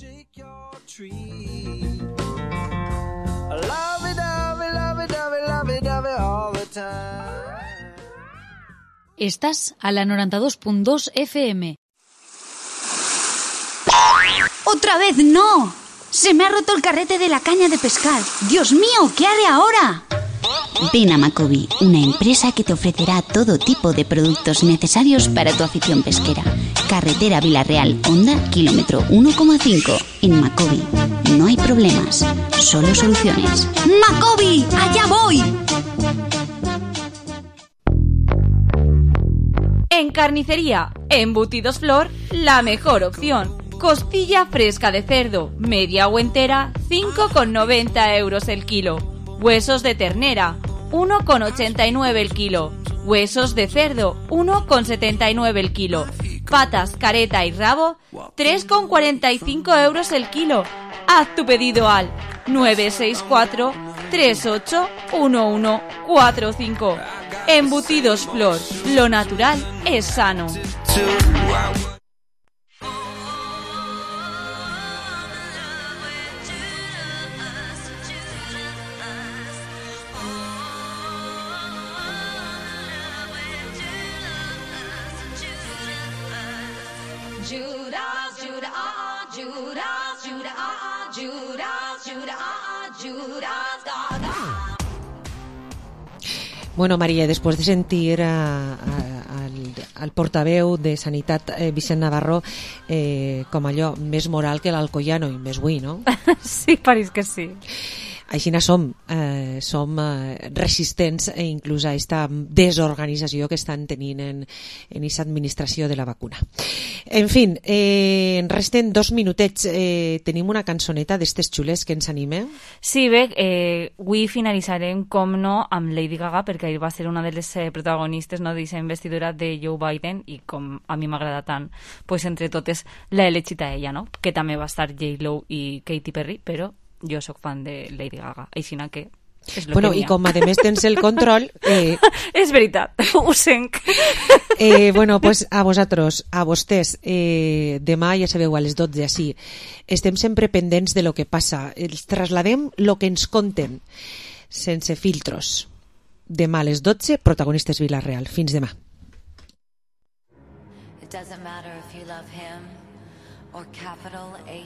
Estás a la 92.2 FM. ¡Otra vez no! ¡Se me ha roto el carrete de la caña de pescar! ¡Dios mío! ¿Qué haré ahora? Ven a Macobi, una empresa que te ofrecerá todo tipo de productos necesarios para tu afición pesquera. Carretera Vilarreal, Honda, kilómetro 1,5. En Macobi no hay problemas, solo soluciones. ¡Macobi! ¡Allá voy! En Carnicería Embutidos Flor, la mejor opción. Costilla fresca de cerdo, media o entera, 5,90 euros el kilo. Huesos de ternera, 1,89 el kilo. Huesos de cerdo, 1,79 el kilo. Patas, careta y rabo, 3,45 euros el kilo. Haz tu pedido al 964 381145. Embutidos Flor, lo natural es sano. Bueno, Maria, després de sentir al portaveu de Sanitat, Vicent Navarro, com allò, més moral que l'Alcoyano i més buí, no? Sí, pareix que sí. Així som resistents inclús a aquesta desorganització que estan tenint en aquesta administració de la vacuna. En fi, resten 2 minutets. Tenim una cançoneta d'estes xules que ens anime? Sí, bé, avui finalitzarem, com no, amb Lady Gaga, perquè ahir va ser una de les protagonistes, no, d'aquesta investidura de Joe Biden, i com a mi m'agrada tant, pues, entre totes l'he elegit a ella, no? Que també va estar J-Lo i Katy Perry, però jo sóc fan de Lady Gaga, aixina que és lo bueno, que i com a més tens el control... És veritat, ho senc. Bueno, pues a vosaltres, a vostès, demà ja sabeu a les 12 així, estem sempre pendents de lo que passa, els trasladem lo que ens conten, sense filtros. Demà a les 12, protagonistes Vilarreal. Fins demà. It doesn't matter if you love him or capital A